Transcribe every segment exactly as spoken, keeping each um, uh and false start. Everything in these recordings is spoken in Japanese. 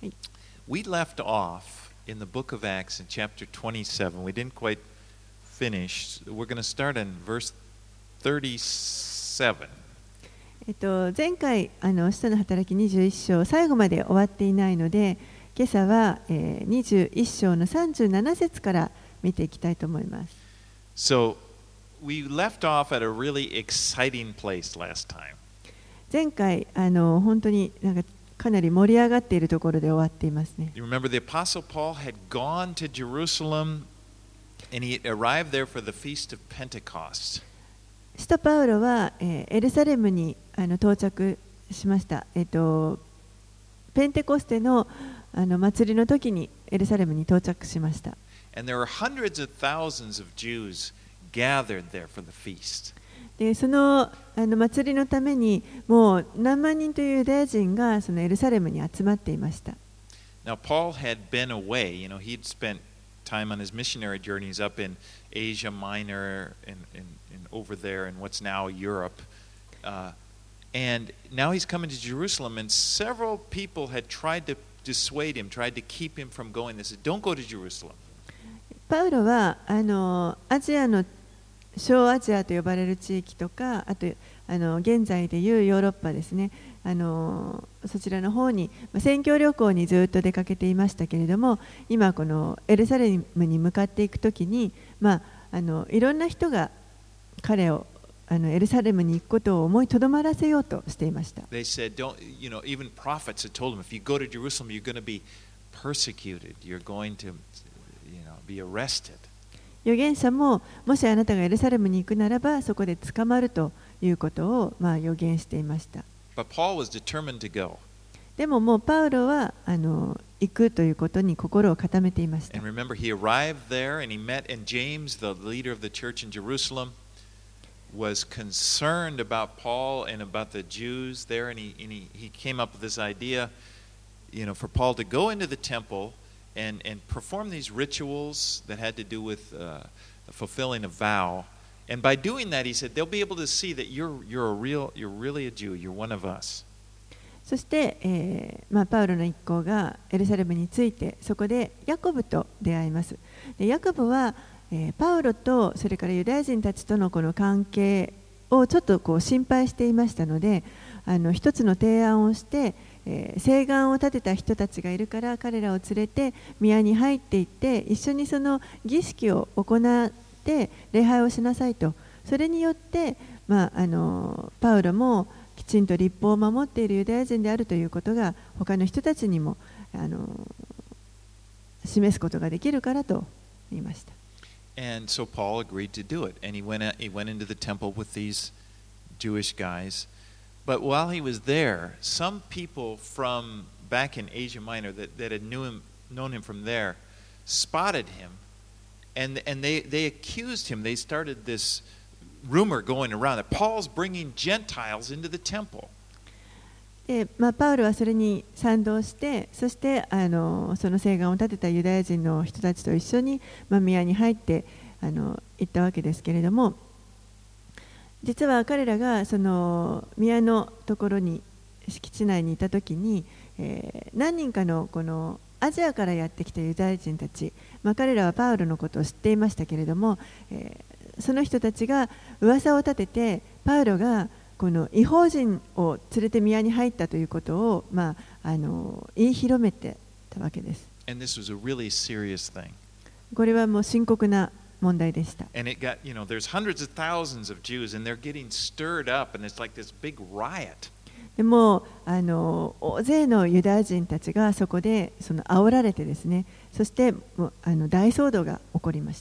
はい。 We left off in the book of Acts in chapter twenty-seven. We didn't quite finish. We're going to start in verse thirty-seven. えっと、前回あの使徒の働きにじゅういっ章最後まで終わっていないので、今朝は、えー、にじゅういっ章のさんじゅうなな節から見ていきたいと思います。 So we left off at a really exciting place last time. 前回あの本当になんかかなり盛り上がっているところで終わっていますね。 You remember the Apostle Paul had gone to Jerusalem and he arrived there for the Feast of Pentecost. 使徒パウロは、えー、エルサレムにあの到着しました。えっと、ペンテコステの、あの祭りの時にエルサレムに到着しました。 And there were hundreds of thousands of Jews gathered there for the feast. でその、あの祭りのためにもう何万人というユダヤ人がそのエルサレムに集まっていました。 Now Paul had been away, you know, he'd spent time on his missionary journeys up in Asia Minor and, and, and over there in what's now Europe. Uh, and now he's coming to Jerusalem, and several people had tried to dissuade him, tried to keep him from going. They said, "Don't go to Jerusalem." パウロはあのアジアの小アジアと呼ばれる地域とか、あとあの現在でいうヨーロッパですね、あのそちらの方に宣教旅行にずっと出かけていましたけれども、今このエルサレムに向かっていくときに、まあ、あのいろんな人が彼をあのエルサレムに行くことを思いとどまらせようとしていました。 They said, "Don't, you know, even prophets had told him, if you go to Jerusalem, you're going to be persecuted. You're going to, you know, be arrested." 預言者ももしあなたがエルサレムに行くならばそこで捕まるということを、まあ、預言していました。 But Paul was determined to go. でももうパウロはあの行くということに心を固めていました。 And remember, he arrived there and he met, and James, the leader of the church in Jerusalem, was concerned about Paul and about the Jews there, and he, and he, he came up with this idea, you know, for Paul to go into the temple and, and perform these rituals that had to do with uh, fulfilling a vow. And by doing that, he said, they'll be able to see that you're, you're, a real, you're really a Jew, you're one of us. そして、えーまあ、パウロの一行がエルサレムに着いて、そこでヤコブと出会います。でヤコブは、えー、パウロとそれからユダヤ人たちとのこの関係をちょっとこう心配していましたので、あの一つの提案をして、えー、誓願を立てた人たちがいるから彼らを連れて宮に入っていって一緒にその儀式を行って礼拝をしなさいと。それによって、まあ、あのパウロもきちんと律法を守っているユダヤ人であるということが他の人たちにもあの示すことができるからと言いました。 And so Paul agreed to do it, and he went, he went into the temple with these Jewish guys. But while he was there, some people from back in Asia Minor that, that had knew him, known him from there spotted him, and, and they, they accused him. They started this rumor going around that Paul's bringing Gentiles into the temple. でまあ、パウロはそれに賛同して、そしてあのその誓願を立てたユダヤ人の人たちと一緒に、まあ、宮に入ってあの行ったわけですけれども、実は彼らがその宮のところに敷地内にいたときに、えー、何人かのこのアジアからやってきたユダヤ人たち、まあ、彼らはパウロのことを知っていましたけれども、えー、その人たちが噂を立ててパウロがこの異邦人を連れて宮に入ったということを、まあ、あの言い広めてたわけです。 And this was a really serious thing. これはもう深刻な問題でした。 And it got, you know, there's hundreds of thousands of Jews, and they're getting stirred up, and it's like this big riot. でもあの大勢のユダヤ人たちがそこでその煽られてですね、そしてもうあの大騒動が起こりました。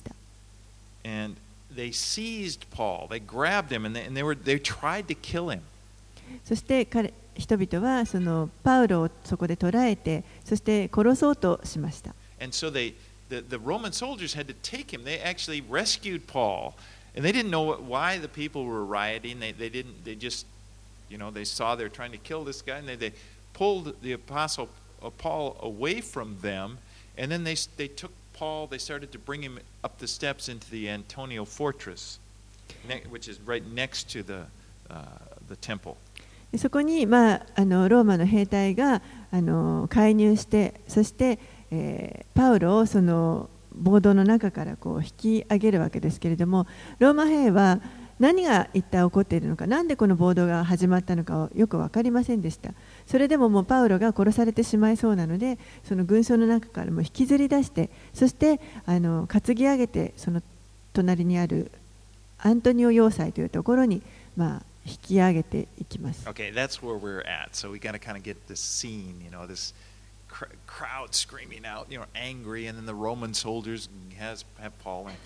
And they seized Paul, they grabbed him, and they, and they were they tried to kill him. そして彼人々はそのパウロをそこで捕らえて、そして殺そうとしました。 And so they the, the Roman soldiers had to take him. They actually rescued Paul, and they didn't know what, why the people were rioting. They they didn't they just you know they saw they were trying to kill this guy, and they they pulled the apostle uh, Paul away from them, and then they they took Paul. They started to bring him up the steps into the Antonia fortress, which is right next to the uh, the temple. そこに、まあ、あのローマの兵隊があの介入して、そして、えー、パウロをその暴動の中からこう引き上げるわけですけれども、ローマ兵は何が一体起こっているのか、なんでこの暴動が始まったのかをよく分かりませんでした。それでももうパウロが殺されてしまいそうなので、その群衆の中からも引きずり出して、そしてあの担ぎ上げて、その隣にあるアントニオ要塞というところに、まあ、引き上げていきます。 Okay, that's where we're at. So we got to kind of get this scene, you know, this cr- crowd screaming out, you know, angry, and then the Roman soldiers has have Paul in.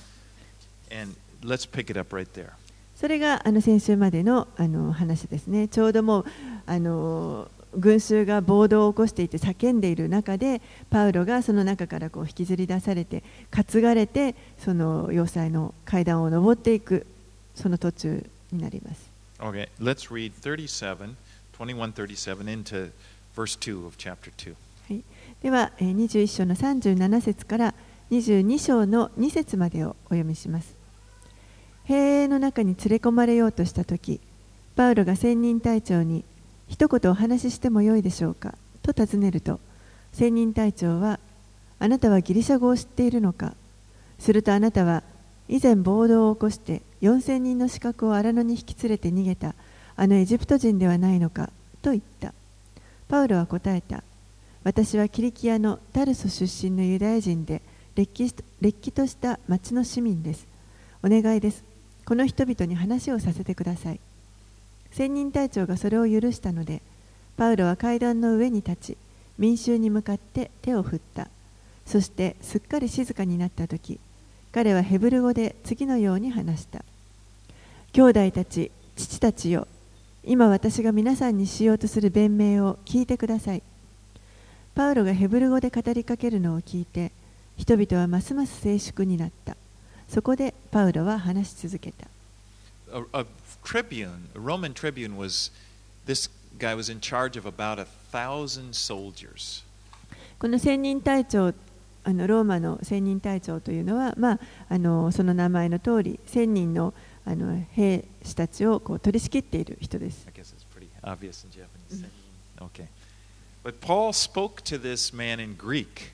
And let's pick it up right there. それがあの先週までのあの話ですね。ちょうどもうあの群衆が暴動を起こしていて叫んでいる中で、パウロがその中からこう引きずり出されて担がれて、その要塞の階段を上っていく、その途中になります。 Okay, let's read thirty-seven, twenty-one, thirty-seven into verse two of chapter two. はい、ではにじゅういっ章のさんじゅうなな節からにじゅうに章のに節までをお読みします。兵営の中に連れ込まれようとしたとき、パウロが千人隊長に一言お話ししてもよいでしょうかと尋ねると、千人隊長は、あなたはギリシャ語を知っているのか。するとあなたは以前暴動を起こしてよんせんにんの刺客を荒野に引き連れて逃げたあのエジプト人ではないのかと言った。パウロは答えた。私はキリキアのタルソ出身のユダヤ人で、れっきとした町の市民です。お願いです。この人々に話をさせてください。千人隊長がそれを許したので、パウロは階段の上に立ち、民衆に向かって手を振った。そしてすっかり静かになったとき、彼はヘブル語で次のように話した。兄弟たち、父たちよ、今私が皆さんにしようとする弁明を聞いてください。パウロがヘブル語で語りかけるのを聞いて、人々はますます静粛になった。そこでパウロは話し続けた。 A, a tribune, a Roman tribune was, this guy was in charge of about a thousand soldiers. この千人隊長、あのローマの千人隊長というのは、まあ、あのその名前の通り、千人のあの兵士たちをこう取り仕切っている人です。 I guess it's pretty obvious in Japanese. Okay. But Paul spoke to this man in Greek,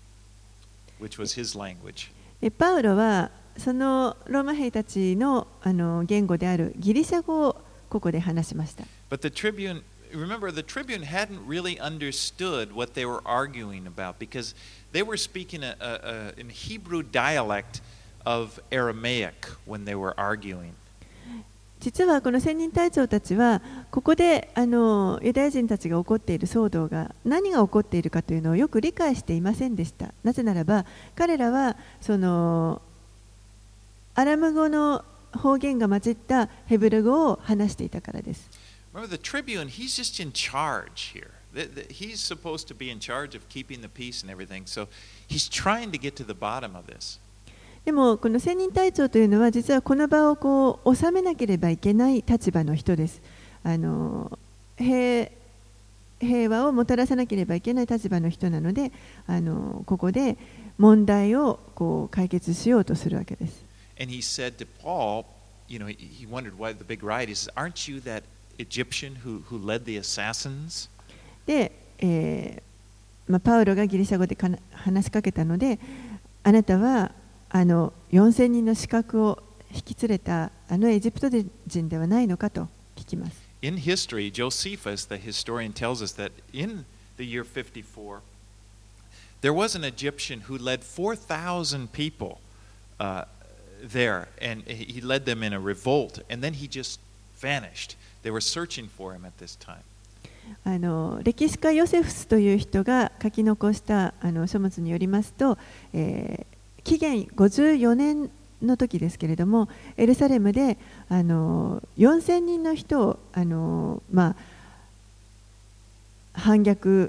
which was his language. でパウロはそのローマ兵たちのあの言語であるギリシャ語をここで話しました。 But the tribune, remember, the tribune hadn't really understood what they were arguing about because they were speaking a, a, a, in Hebrew dialect of Aramaic when they were arguing. 実はこの千人隊長たちはここであのユダヤ人たちが起こっている騒動が何が起こっているかというのをよく理解していませんでした。なぜならば彼らはそのアラム語の方言が混じったヘブル語を話していたからです。 Remember, the tribune, he's just in charge here. He's supposed to be in charge of keeping the peace and everything. So he's trying to get to the bottom of this. でもこの千人隊長というのは実はこの場をこう収めなければいけない立場の人です。あの 平, 平和をもたらさなければいけない立場の人なので、あのここで問題をこう解決しようとするわけです。 And he said to Paul, you know, he, he wondered why the big riot. He says, "Aren't you that Egyptian who who led the assassins?" で、えーまあ、パウロがギリシャ語でかな話しかけたので、あなたはあのよんせんにんの刺客を引き連れたあのエジプト人ではないのかと聞きます。 In history, Josephus, the historian, tells us that in the year fifty-four, there was an Egyptian who led four thousand people uh, there, and he led them in a revolt, and then he just vanished. They were searching for him at this time. あの歴史家ヨセフスという人が書き残したあの書物によりますと、えー紀元ごじゅうよねんの時ですけれども、エルサレムであのよんせんにんの人をあの、まあ、反逆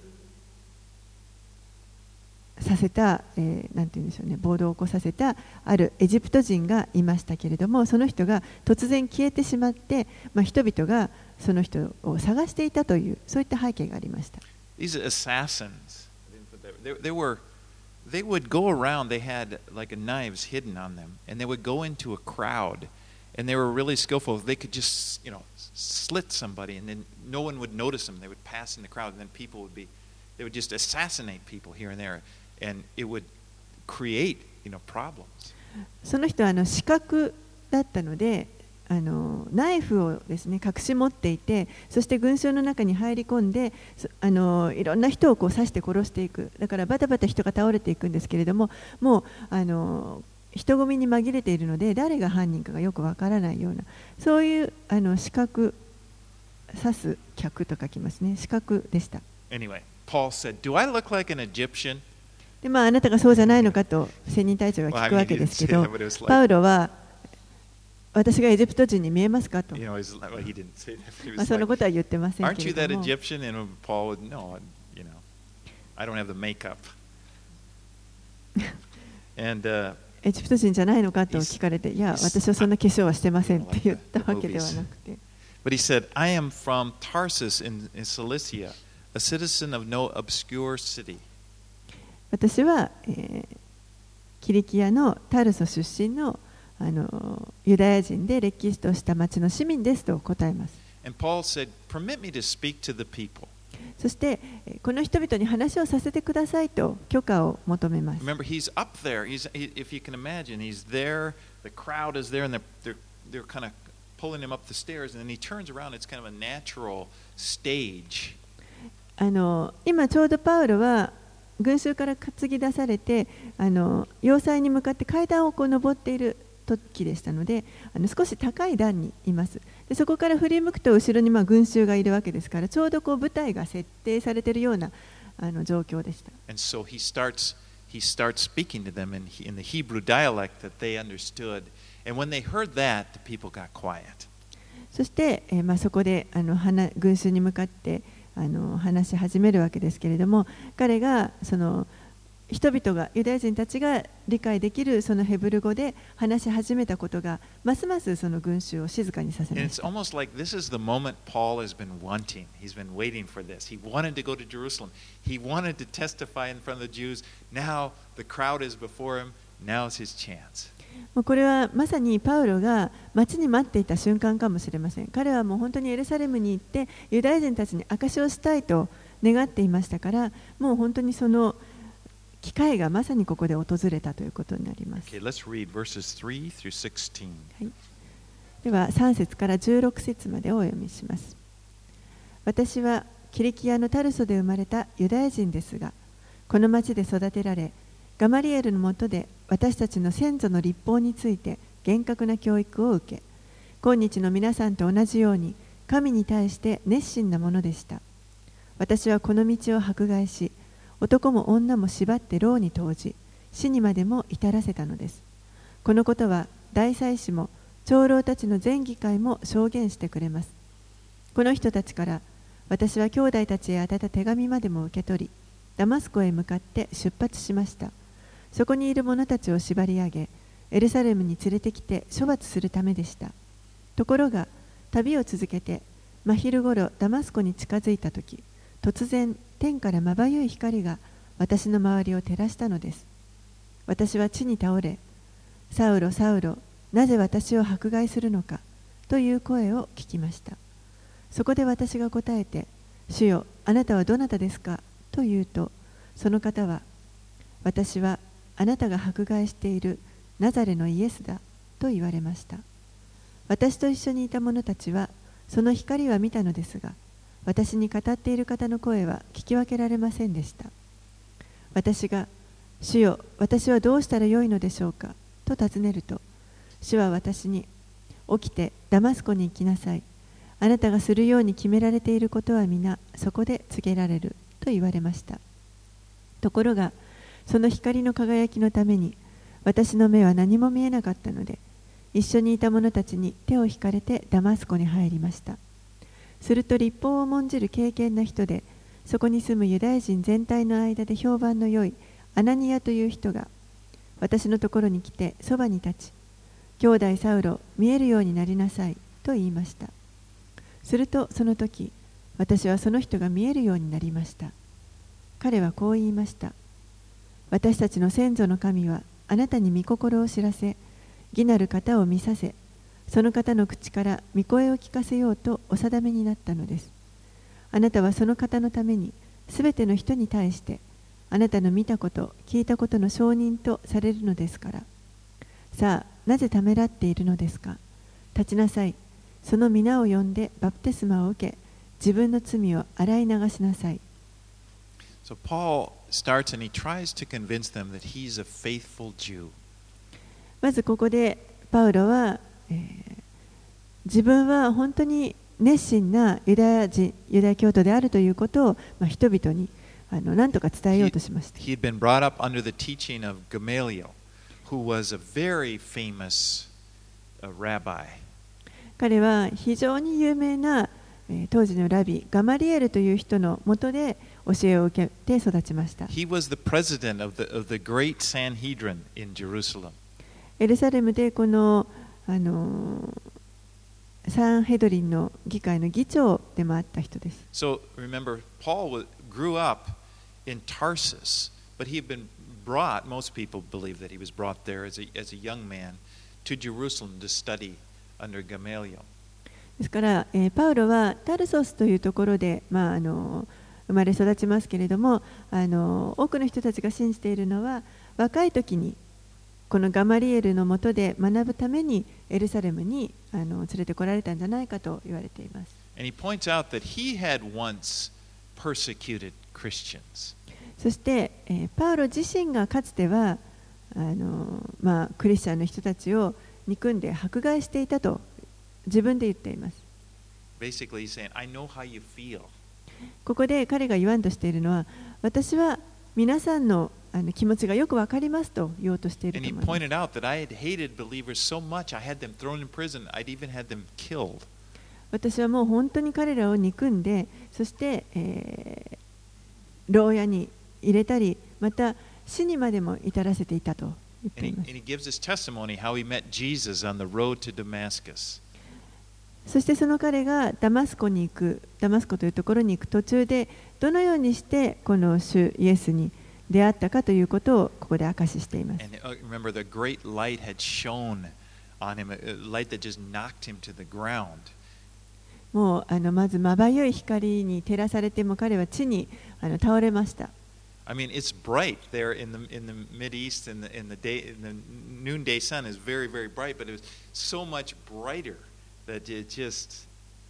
させた、えー、なんて言うんでしょうね、暴動を起こさせたあるエジプト人がいましたけれども、その人が突然消えてしまって、まあ、人々がその人を探していたというそういった背景がありました。 These assassins, they, they were They would go around, they had like knives hidden on them, and they would go into a crowd, and they were really skillful. They could just, you know, slit somebody, and then no one would notice them. They would pass in the crowd, and then people would be, they would just assassinate people here and there, and it would create, you know, problems. その人はあの視覚だったので、あのナイフをですね隠し持っていて、そして群衆の中に入り込んで、あのいろんな人をこう刺して殺していく。だからバタバタ人が倒れていくんですけれども、もうあの人混みに紛れているので誰が犯人かがよくわからないような、そういうあの視覚、刺す客と書きますね、視覚でした。 Anyway, Paul said, "Do I look like an Egyptian?" でまあ、あなたがそうじゃないのかと千人隊長が聞くわけですけど、パウロは私がエジプト人に見えますかと、まあ、そのことは言ってませんけれども、エジプト人じゃないのかと聞かれて、いや、私はそんな化粧はしてませんって言ったわけではなくて。 But he said, I am from Tarsus in Cilicia, a citizen of no obscure city. 私は、えー、キリキアのタルソ出身の、あのユダヤ人で歴史とした町の市民ですと答えます。 And Paul said, Permit me to speak to the people. そしてこの人々に話をさせてくださいと許可を求めます。 Remember, he's up there. He's, he, if you can imagine, he's there. The crowd is there, and they're they're, they're kind of pulling him up the stairs, and then he turns around. It's kind of a natural stage. あの今ちょうどパウロは群衆から担ぎ出されて、あの要塞に向かって階段をこう登っている時でしたので、あの少し高い段にいます。でそこから振り向くと後ろにまあ群衆がいるわけですから、ちょうどこう舞台が設定されているようなあの状況でした。 And so he starts he starts speaking to them in, in the Hebrew dialect that they understood. And when they heard that, the people got quiet. そして、えーまあ、そこであの群衆に向かってあの話し始めるわけですけれども、彼がその人々がユダヤ人たちが理解できるそのヘブル語で話し始めたことがますますその群衆を静かにさせました。 It's almost like this is the moment Paul has been wanting. He's been waiting for this. He wanted to go to Jerusalem. He wanted to testify in front of the Jews. Now the crowd is before him. Now is his chance. もうこれはまさにパウロが待ちに待っていた瞬間かもしれません。彼はもう本当にエルサレムに行ってユダヤ人たちに証しをしたいと願っていましたから、もう本当にその機会がまさにここで訪れたということになります。 Okay, let's read verses three through sixteen. はい、ではさん節からじゅうろく節までをお読みします。私はキリキアのタルソで生まれたユダヤ人ですが、この町で育てられ、ガマリエルのもとで私たちの先祖の律法について厳格な教育を受け、今日の皆さんと同じように神に対して熱心なものでした。私はこの道を迫害し、男も女も縛って牢に投じ、死にまでも至らせたのです。このことは大祭司も長老たちの全議会も証言してくれます。この人たちから私は兄弟たちへ宛てた手紙までも受け取り、ダマスコへ向かって出発しました。そこにいる者たちを縛り上げ、エルサレムに連れてきて処罰するためでした。ところが、旅を続けて、真昼ごろダマスコに近づいたとき、突然、天からまばゆい光が私の周りを照らしたのです。私は地に倒れ、サウロ、サウロ、なぜ私を迫害するのか、という声を聞きました。そこで私が答えて、主よ、あなたはどなたですかと言うと、その方は、私はあなたが迫害しているナザレのイエスだと言われました。私と一緒にいた者たちはその光は見たのですが、私に語っている方の声は聞き分けられませんでした。私が、主よ、私はどうしたらよいのでしょうかと尋ねると、主は私に、起きてダマスコに行きなさい。あなたがするように決められていることは皆そこで告げられると言われました。ところが、その光の輝きのために私の目は何も見えなかったので、一緒にいた者たちに手を引かれてダマスコに入りました。すると律法を重んじる敬虔な人で、そこに住むユダヤ人全体の間で評判の良いアナニアという人が私のところに来てそばに立ち、兄弟サウロ、見えるようになりなさいと言いました。するとその時、私はその人が見えるようになりました。彼はこう言いました。私たちの先祖の神はあなたに御心を知らせ、義なる方を見させ、 その方の口から御声を聞かせようとお定めになったのです。あなたはその方のためにすべての人に対してあなたの見たこと聞いたことの証人とされるのですから。さあ、なぜためらっているのですか。立ちなさい。その皆を呼んでバプテスマを受け、自分の罪を洗い流しなさい。 So Paul starts and he tries to convince them that he's a faithful Jew. まずここでパウロは、えー、自分は本当に熱心なユダヤ人、ユダヤ教徒であるということを、まあ、人々にあの何とか伝えようとしました。 He had been brought up under the teaching of Gamaliel, who was a very famous uh, rabbi. 彼は非常に有名な、えー、当時のラビ、ガマリエルという人の下で教えを受けて育ちました。 He was the president of the, of the great Sanhedrin in Jerusalem. エルサレムでこの、あのー、サンヘドリンの議会の議長でもあった人です。 So remember, Paul was, grew up in Tarsus, but he had been brought, most people believe that he was brought there as a, as a young man to Jerusalem to study under Gamaliel. ですから、えー、パウロはタルソスというところで、まああのー生まれ育ちますけれども、あの多くの人たちが信じているのは、若い時にこのガマリエルの下で学ぶためにエルサレムにあの連れてこられたんじゃないかと言われています。 And he points out that he had once persecuted Christians. そして、えー、パウロ自身がかつてはあの、まあ、クリスチャンの人たちを憎んで迫害していたと自分で言っています。 Basically, he's saying, I know how you feel. ここで彼が言わんとしているのは、私は皆さんのあの気持ちがよくわかりますと言おうとしていると思います。 And he pointed out that I had hated believers so much, I had them thrown in prison, I'd even had them killed. 私はもう本当に彼らを憎んで、そして、えー、牢屋に入れたり、また死にまでも至らせていたと言っています。 And he, and he gives his testimony how he met Jesus on the road to Damascus. そしてその彼がダマスコに行く、ダマスコというところに行く途中で、どのようにしてこの主イエスに出会ったかということをここで明かししています。 And remember, the great light had shone on him, a light that just knocked him to the ground. もうあのまずまばゆい光に照らされても彼は地にあの倒れました。 I mean, it's bright there in the in the Mid East, and the in the day, in the noonday sun is very, very bright, but it was so much brighter that it just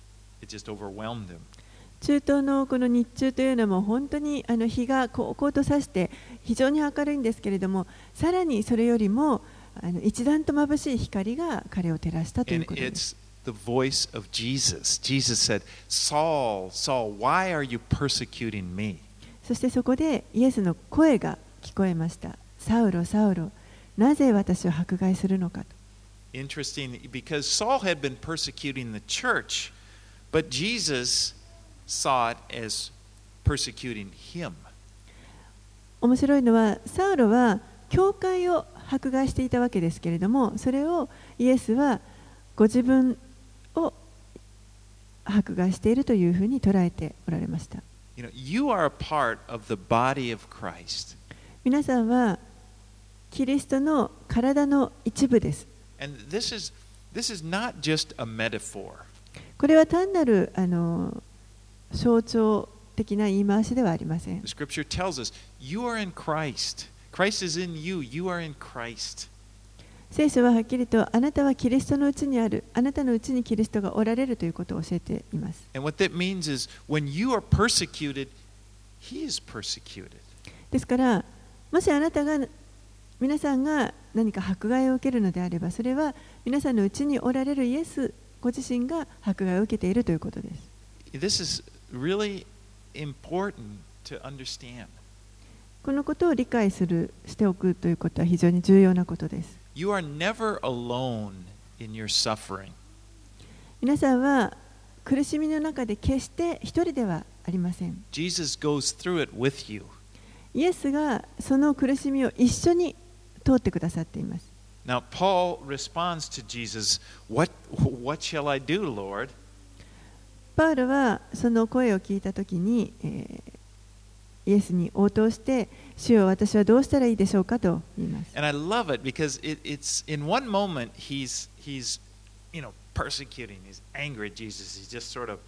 it just overwhelmed him. 中東のこの日中というのはもう本当にあの日がこうこうとさして非常に明るいんですけれども、さらにそれよりもあの一段と眩しい光が彼を照らしたということです。 The voice of Jesus. Jesus said, Saul, Saul, why are you persecuting me? そしてそこでイエスの声が聞こえました。サウロ、サウロ、なぜ私を迫害するのかと。 Interesting, because Saul had been persecuting the church, but Jesus saw it as persecuting him. 面白いのは、サウロは教会を迫害していたわけですけれども、それをイエスはご自分を迫害しているというふうに捉えておられました。 You know, you are a part of the body of Christ. 皆さんはキリストの体の一部です。 And this is this is not just a metaphor. これは単なるあの象徴的な言い回しではありません。 The scripture tells us, you are in Christ. Christ is in you. You are in Christ. 聖書ははっきりとあなたはキリストのうちにある、あなたのうちにキリストがおられるということを教えています。 And what that means is, when you are persecuted, he is persecuted. ですから、もしあなたが皆さんが何か迫害を受けるのであれば、それは皆さんのうちにおられるイエスご自身が迫害を受けているということです。 This is really important to understand. このことを理解する、しておくということは非常に重要なことです。 You are never alone in your suffering. 皆さんは苦しみの中で決して一人ではありません。 Jesus goes through it with you. イエスがその苦しみを一緒に通ってくださっています。 Now, Paul responds to Jesus, What, what shall I do, Lord? パウロはその声を聞いたときに、えー、イエスに応答して、主よ、私はどうしたらいいでしょうかと言います。 And I love it because it, it's in one moment he's, he's you know, persecuting. He's angry at Jesus. He's just sort of,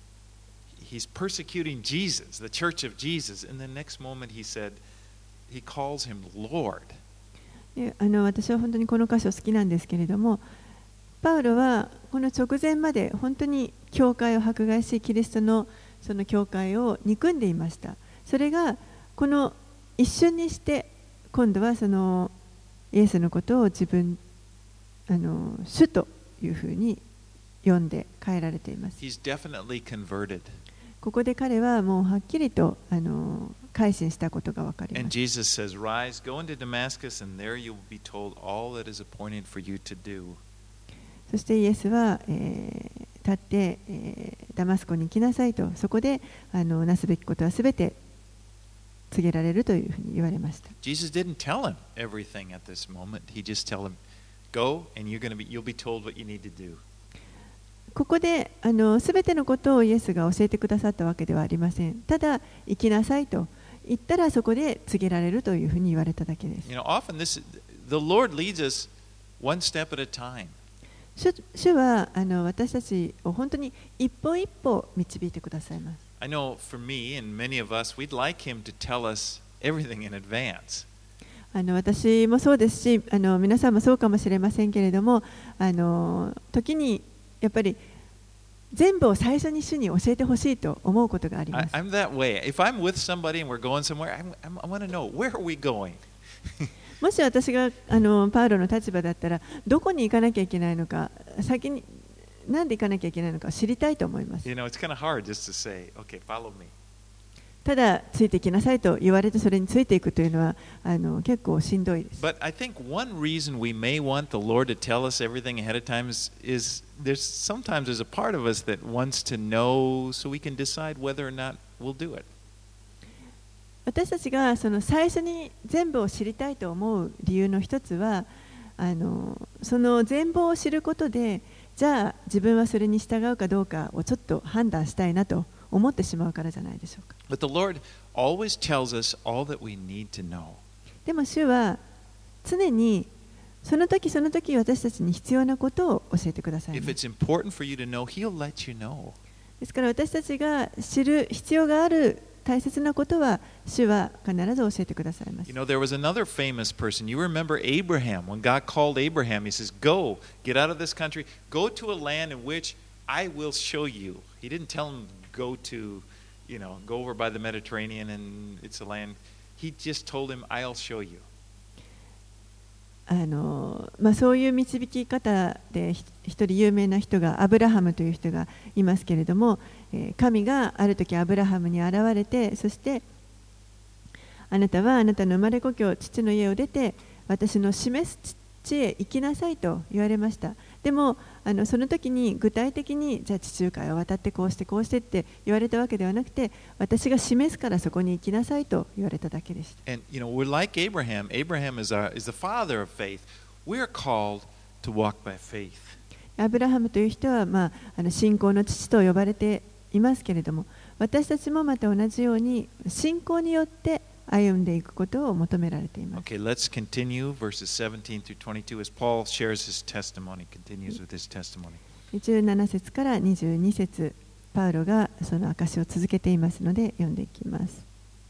he's persecuting Jesus, the church of Jesus. And the next moment he said, he calls him Lord. であの私は本当にこの箇所好きなんですけれども、パウロはこの直前まで本当に教会を迫害し、キリストのその教会を憎んでいました。それがこの一瞬にして今度はそのイエスのことを自分あの主というふうに呼んで変えられています。 He's definitely converted. ここで彼はもうはっきりとあの改心したことがわかります。 And Jesus says, Rise, go into Damascus, and there you will be told all that is appointed for you to do. そしてイエスは、えー、立って、えー、ダマスコに行きなさいと、そこであのなすべきことはすべて告げられるというふうに言われました。 Jesus didn't tell him everything at this moment. He just told him, Go, and you're going to be, you'll be told what you need to do. ここであのすべてのことをイエスが教えてくださったわけではありません。ただ行きなさいと言ったらそこで告げられるというふうに言われただけです。 You know, often this, the Lord leads us one step at a time. 主, 主はあの私たちを本当に一歩一歩導いてくださいます。 I know for me and many of us, we'd like Him to tell us everything in advance. あの私もそうですし、あの皆さんもそうかもしれませんけれども、あの時にやっぱり全部を最初に主に教えてほしいと思うことがあります。 I, I'm that way. If I'm with somebody and we're going somewhere, I'm, I'm, I want to know, where are we going? もし私があのパウロの立場だったら、どこに行かなきゃいけないのか、先に何で行かなきゃいけないのか知りたいと思います。 You know, it's kind of hard just to say, okay, follow me. ただ、ついていきなさいと言われてそれについていくというのはあの結構しんどいです。 But I think one reason we may want the Lord to tell us everything ahead of time is, is there's sometimes there's a part of us that wants to know so we can decide whether or not we'll do it. 私たちがその最初に全部を知りたいと思う理由の一つは、あのその全貌を知ることで、じゃあ自分はそれに従うかどうかをちょっと判断したいなと思ってしまうからじゃないでしょうか。 But the Lord always tells us all that we need to know. でも主は常にその時その時私たちに必要なことを教えてくださいま If す。 it's important for you to know, He'll let you know. ですから私たちが知る必要がある大切なことは主は必ず教えてくださいます。 You know, there was another famous person. You remember Abraham. When God called Abraham, He says, Go, get out of this country, go to a land in which I will show you. He didn't tell him go to, you know, go over by the Mediterranean and it's a land. He just told him, I'll show you. あのまあ、そういう導き方で一人有名な人がアブラハムという人がいますけれども、えー、神がある時アブラハムに現れて、そしてあなたはあなたの生まれ故郷父の家を出て私の示す地へ行きなさいと言われました。でもあのその時に具体的にじゃあ地中海を渡ってこうしてこうしてって言われたわけではなくて、私が示すからそこに行きなさいと言われただけでした。 And, you know, we're like Abraham. Abraham is, our, is the father of faith. We're called to walk by faith. アブラハムという人は、まあ、あの信仰の父と呼ばれていますけれども、私たちもまた同じように信仰によって歩んでいくことを求められています。 Okay, let's continue verses seventeen through twenty-two as Paul shares his testimony, continues with his testimony. じゅうなな節からにじゅうに節、パウロがその証しを続けていますので読んでいきます。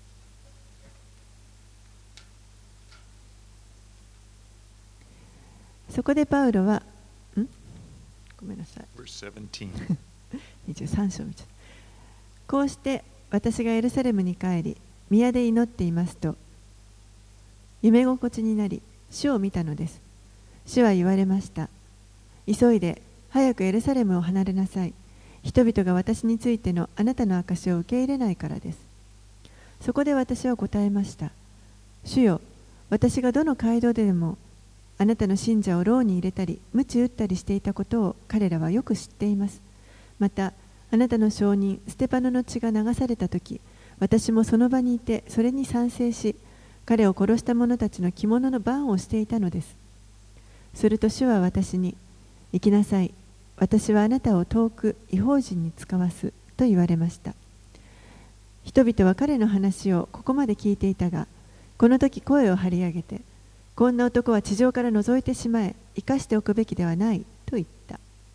そこでパウロは、んごめんなさい。 Verse seventeen. にじゅうさん章見ちゃった。こうして私がエルサレムに帰り、宮で祈っていますと、夢心地になり、主を見たのです。主は言われました。急いで、早くエルサレムを離れなさい。人々が私についてのあなたの証しを受け入れないからです。そこで私は答えました。主よ、私がどの街道ででも、あなたの信者を牢に入れたり、鞭打ったりしていたことを彼らはよく知っています。また、あなたの証人、ステパノの血が流されたとき、私もその場にいてそれに賛成し、彼を殺した者たちの着物の番をしていたのです。すると主は私に、行きなさい。私はあなたを遠く異邦人に使わすと言われました。人々は彼の話をここまで聞いていたが、この時声を張り上げて、こんな男は地上から覗いてしまえ、生かしておくべきではないと言った。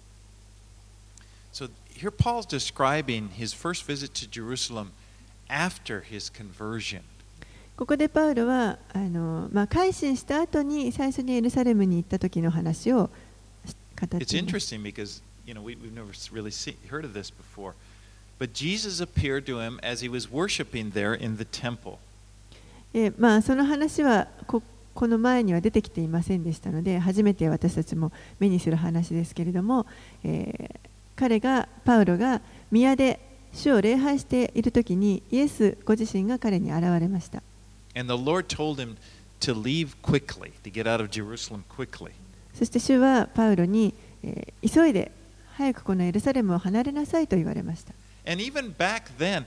So here Paul's describing his first visit to Jerusalem after his conversion. ここでパウロはあの、まあ、改心した後に最初にエルサレムに行った時の話を語っています。 It's interesting because you know we, we've never really see, heard of this before, but Jesus appeared to him as he was worshiping there in the temple. えまあ、その話はここの前には出てきていませんでしたので、初めて私たちも目にする話ですけれども、えー、彼がパウロが宮で主を礼拝しているときにイエスご自身が彼に現れました。 And the Lord told him to leave quickly, to get out of Jerusalem quickly. そして主はパウロに、えー、急いで早くこのエルサレムを離れなさいと言われました。 And even back then,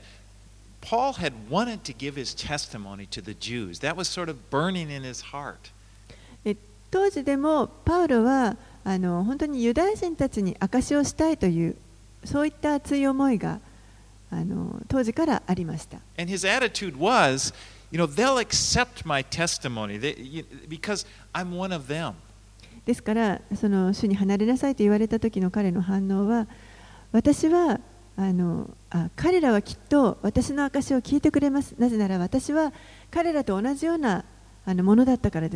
Paul had wanted to give his testimony to the Jews. That was sort of burning in his heart. え当時でもパウロはあの本当にユダヤ人たちに証しをしたいというそういった熱い思いがあの当時からありました。 And his attitude was, you know, they'll accept my testimony they, you, because I'm one of them. ですからその主に離れなさいと言われた時の彼の反応は、私はあのあ彼らはきっと私の証しを聞いてくれます。なぜなら私は彼らと同じようなあのものだったからです。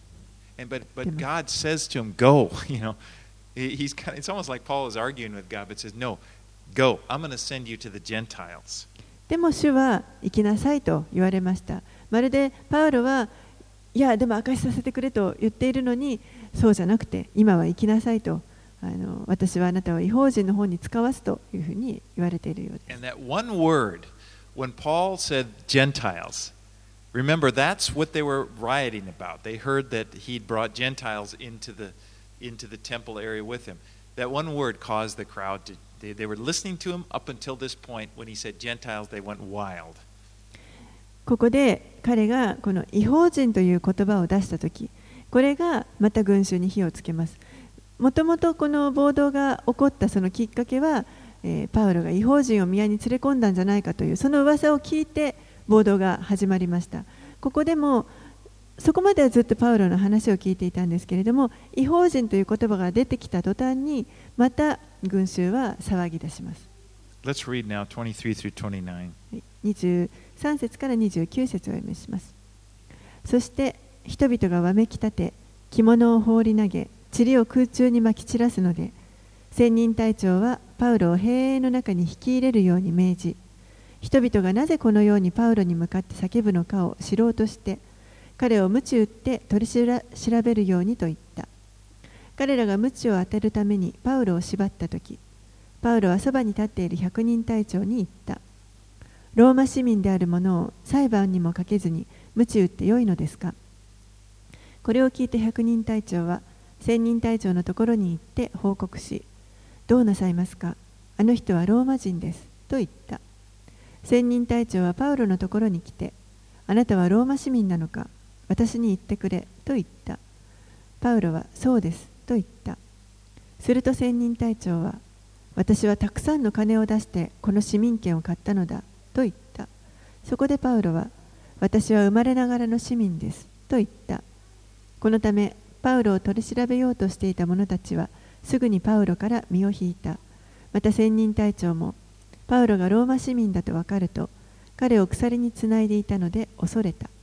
And but but God says to him, "Go." You know, he's kind of, it's almost like Paul is arguing with God, but says, "No, go. I'm going to send you to the Gentiles." でも主は行きなさいと言われました。まるでパウロはいやでも証しさせてくれと言っているのに、そうじゃなくて今は行きなさいと。あの私はあなたを異邦人の方に使わすというふうに言われているようです。 And that one word, when Paul said Gentiles, remember that's what they were rioting about. They heard that he'd brought Gentiles into the into the temple area with him. That one word caused the crowd to they, they were listening to him up until this point. When he said Gentiles, they went wild. ここで彼がこの異邦人という言葉を出したとき、これがまた群衆に火をつけます。もともとこの暴動が起こったそのきっかけは、えー、パウロが異邦人を宮に連れ込んだんじゃないかというその噂を聞いて暴動が始まりました。ここでもそこまではずっとパウロの話を聞いていたんですけれども、異邦人という言葉が出てきた途端にまた群衆は騒ぎ出します。 Let's read now twenty-three through twenty-nine. にじゅうさん節からにじゅうきゅう節をお読みします。そして人々がわめき立て、着物を放り投げ、塵を空中にまき散らすので、千人隊長はパウロを兵営の中に引き入れるように命じ、人々がなぜこのようにパウロに向かって叫ぶのかを知ろうとして、彼を鞭打って取り調べるようにと言った。彼らが鞭を当てるためにパウロを縛ったとき、パウロはそばに立っている百人隊長に言った。ローマ市民である者を裁判にもかけずに鞭打ってよいのですか。これを聞いて百人隊長は、千人隊長のところに行って報告し、どうなさいますか。あの人はローマ人ですと言った。千人隊長はパウロのところに来て、あなたはローマ市民なのか、私に言ってくれと言った。パウロはそうですと言った。すると千人隊長は、私はたくさんの金を出してこの市民権を買ったのだと言った。そこでパウロは、私は生まれながらの市民ですと言った。このためパウロを取り調べようとしていた者たちはすぐにパウロから身を引いた。また千人隊長もパウロがローマ市民だと分かると彼を鎖につないでいたので恐れた。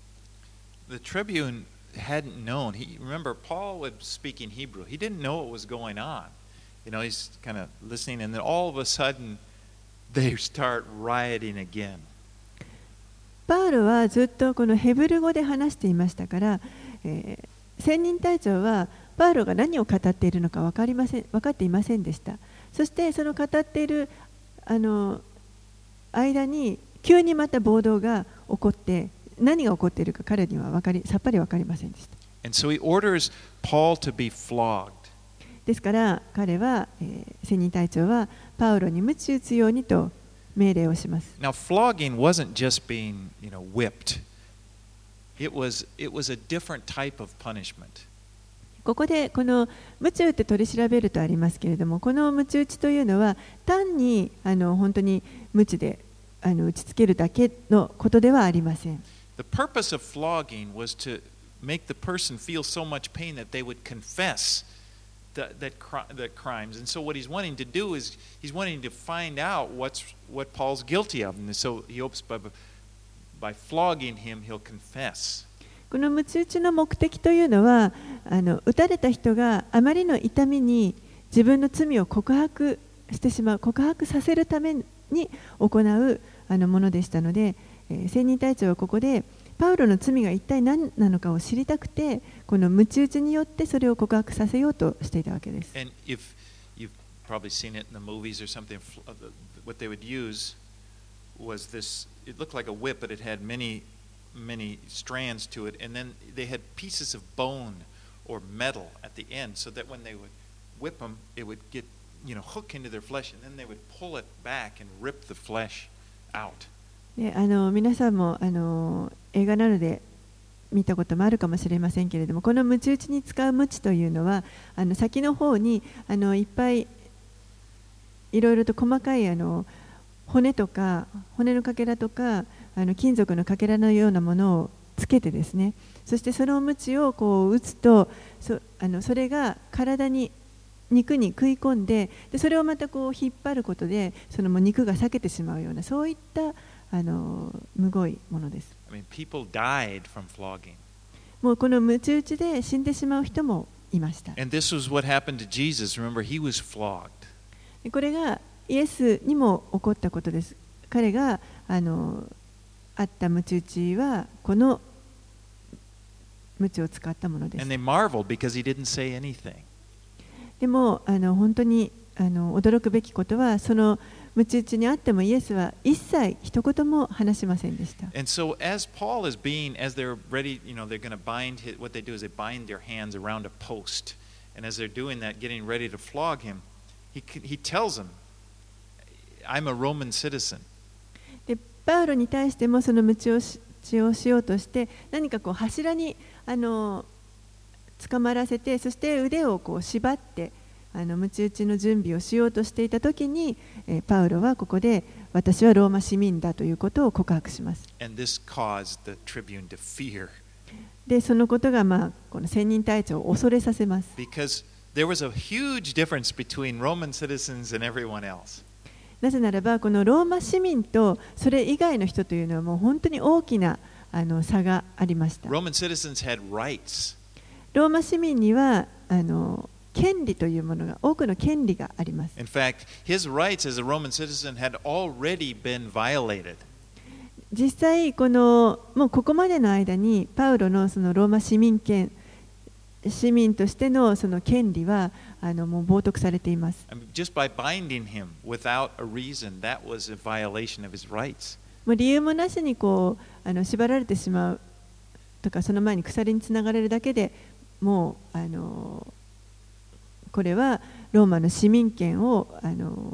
The tribune hadn't known. He, remember, Paul was speaking Hebrew. He didn't know what was going on. You know, he's kind of listening, and then all of a sudden they start rioting again. パウロはずっとこのヘブル語で話していましたから、えー千人隊長はパウロが何を語っているのか分かりません、分かっていませんでした。そしてその語っているあの間に急にまた暴動が起こって、何が起こっているか彼には分かりさっぱり分かりませんでした。 And so he orders Paul to be flogged. ですから彼は、えー、千人隊長はパウロに鞭打つようにと命令をします。 Now, flogging wasn't just being, you know, whipped. It was, it was a different type of punishment. ここでこの鞭打って取り調べるとありますけれども、この鞭打ちというのは単にあの本当に鞭であの打ちつけるだけのことではありません。 The purpose of flogging was to make the person feel so much pain that they would confess that, that, cri- that crimes. And so what he's wanting to do is he's wanting to find out what's, what Paul's guilty of. And so he hopes by, by flogging him, he'll confess. この鞭打ちの目的というのは、あの打たれた人があまりの痛みに自分の罪を告白してしまう、告白させるために行うあのものでしたので、えー、千人隊長はここでパウロの罪が一体何なのかを知りたくて、この鞭打ちによってそれを告白させようとしていたわけです。 And if you've probably seen it in the movies or something, what they would use was this, it looked like a whip, but it had many many strands to it, and then they had pieces of bone or metal at the end, so that when they would whip them, it would get, you know, hook into their flesh, and then they would pull it back and rip the flesh out. で、あの皆さんもあの映画などで見たこともあるかもしれませんけれども、この鞭打ちに使う鞭というのは、あの先の方にあのいっぱいいろいろと細かいあの骨とか骨のかけらとかあの金属のかけらのようなものをつけてですね、そしてその鞭をこう打つと そ, あのそれが体に肉に食い込ん で, でそれをまたこう引っ張ることでそのもう肉が裂けてしまうようなそういったあのむごいものです。 I mean, people died from flogging. もうこの鞭打ちで死んでしまう人もいました。 And this was what happened to Jesus. Remember, he was flogged. これがイエスにも起こったことです。彼があのあった鞭打ちはこの鞭を使ったものです。 And they marveled because he didn't say anything. でもあの本当にあの驚くべきことはその鞭打ちにあってもイエスは一切一言も話しませんでした。 And so as Paul is being, as they're ready, you know, they're going to bind his, what they do is they bind their hands around a post. And as they're doing that, getting ready to flog him, he, he tells them, I'm a Roman citizen. でパウロに対してもその鞭打ちをしようとして何かこう柱にあの捕まらせてそして腕をこう縛ってあの鞭打ちの準備をしようとしていたときに、えー、パウロはここで私はローマ市民だということを告白します。 And this caused the tribune to fear. でそのことが、まあ、この千人隊長を恐れさせます。 Because there was a huge difference between Roman citizens and everyone else. なぜならばこのローマ市民とそれ以外の人というのはもう本当に大きなあの差がありました。 Roman citizens had rights. ローマ市民にはあの権利というものが多くの権利があります。 In fact, his rights as a Roman citizen had already been violated. 実際このもうここまでの間にパウロのそのローマ市民権市民としてのその権利はあのもう冒涜されています。 I mean, just by binding him without a reason, that was a violation of his rights. もう理由もなしにこうあの縛られてしまうとかその前に鎖につながれるだけでもうあのこれはローマの市民権をあの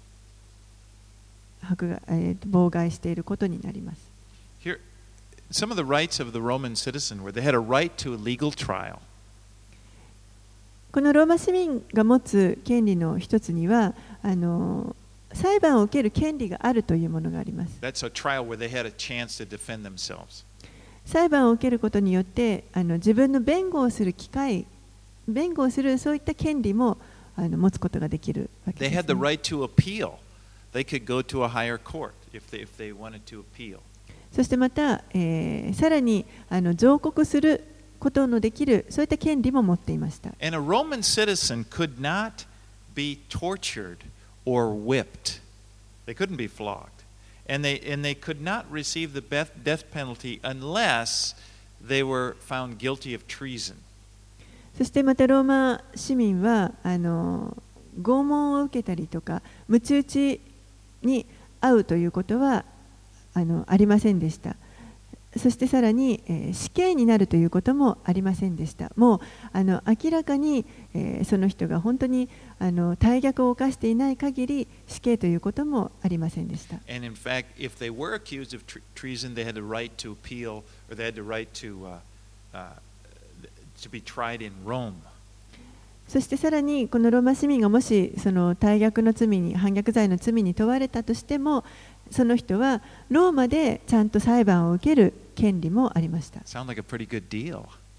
迫害、えー、妨害していることになります。 Here, some of the rights of the Roman citizen were they had a right to a legal trial. このローマ市民が持つ権利の一つにはあの裁判を受ける権利があるというものがあります。 That's a trial where they had a chance to defend themselves. 裁判を受けることによってあの自分の弁護をする機会、弁護をするそういった権利もあの持つことができるわけです、ね。 They had the right to appeal. They could go to a higher court if they, if they wanted to appeal. そしてまた、えー、さらにあの上告することのできるそういった権利も持っていました。 And a Roman citizen could not be tortured or whipped. They couldn't be flogged. And they, and they could not receive the death penalty unless they were found guilty of treason. そしてまたローマ市民はあの拷問を受けたりとか鞭打ちに遭うということはあのありませんでした。そしてさらに、えー、死刑になるということもありませんでした。もうあの明らかに、えー、その人が本当にあの大逆を犯していない限り死刑ということもありませんでした。 And in fact, if they were accused of treason, they had the right to appeal, or they had the right to, uh, uh, to be tried in Rome. そしてさらにこのローマ市民がもしその大逆の罪に反逆罪の罪に問われたとしても、その人はローマでちゃんと裁判を受ける権利もありました。 Sound like a pretty good deal.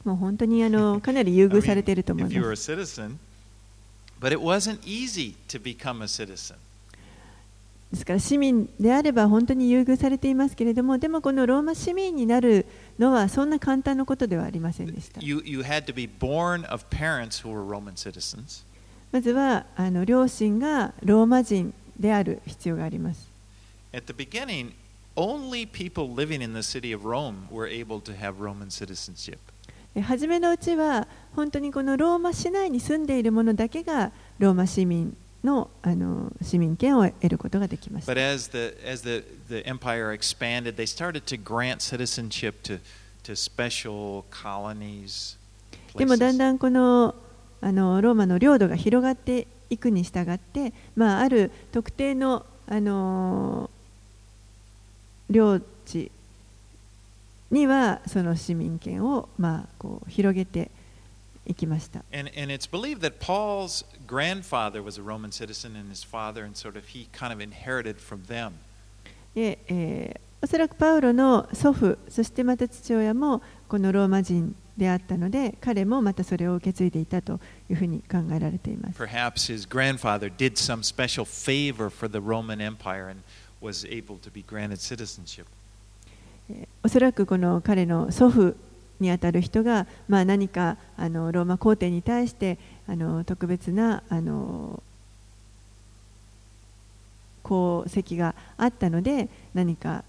もう本当にあのかなり優 I 遇され mean, ていると思 if い you ま were a す。 citizen, but it wasn't easy to become a citizen. ですから市民であれば本当に優遇されていますけれども、でもこのローマ市民になるのはそんな簡単なことではありませんでした。 You, you had to be born of parents who were Roman citizens. まずはあの両親がローマ人である必要があります。 At the beginning, only people living in the city of Rome were able to have Roman citizenship. 初めのうちは本当にこのローマ市内に住んでいる者だけがローマ市民の、あの市民権を得ることができました。 But as the, as the, the empire expanded, they started to grant citizenship to, to special colonies. でもだん places. だんこの、あのローマの領土が広がっていくに従って、まあ、ある特定の、あの領地にはその市民権を、まあ、こう広げていきました。 And, and it's believed that Paul's grandfather was a Roman citizen and his father, and sort of he kind of inherited from them. で、えー、おそらくパウロの祖父、そしてまた父親もこのローマ人であったので、彼もまたそれを受け継いでいたというふうに考えられています。 Perhaps his grandfather did some special favor for the Roman Empire and was able to be granted citizenship. えーおそらくこの彼の祖父にあたる人が、まあ、何かあのローマ皇帝に対してあの特別なあの功績があったので、何か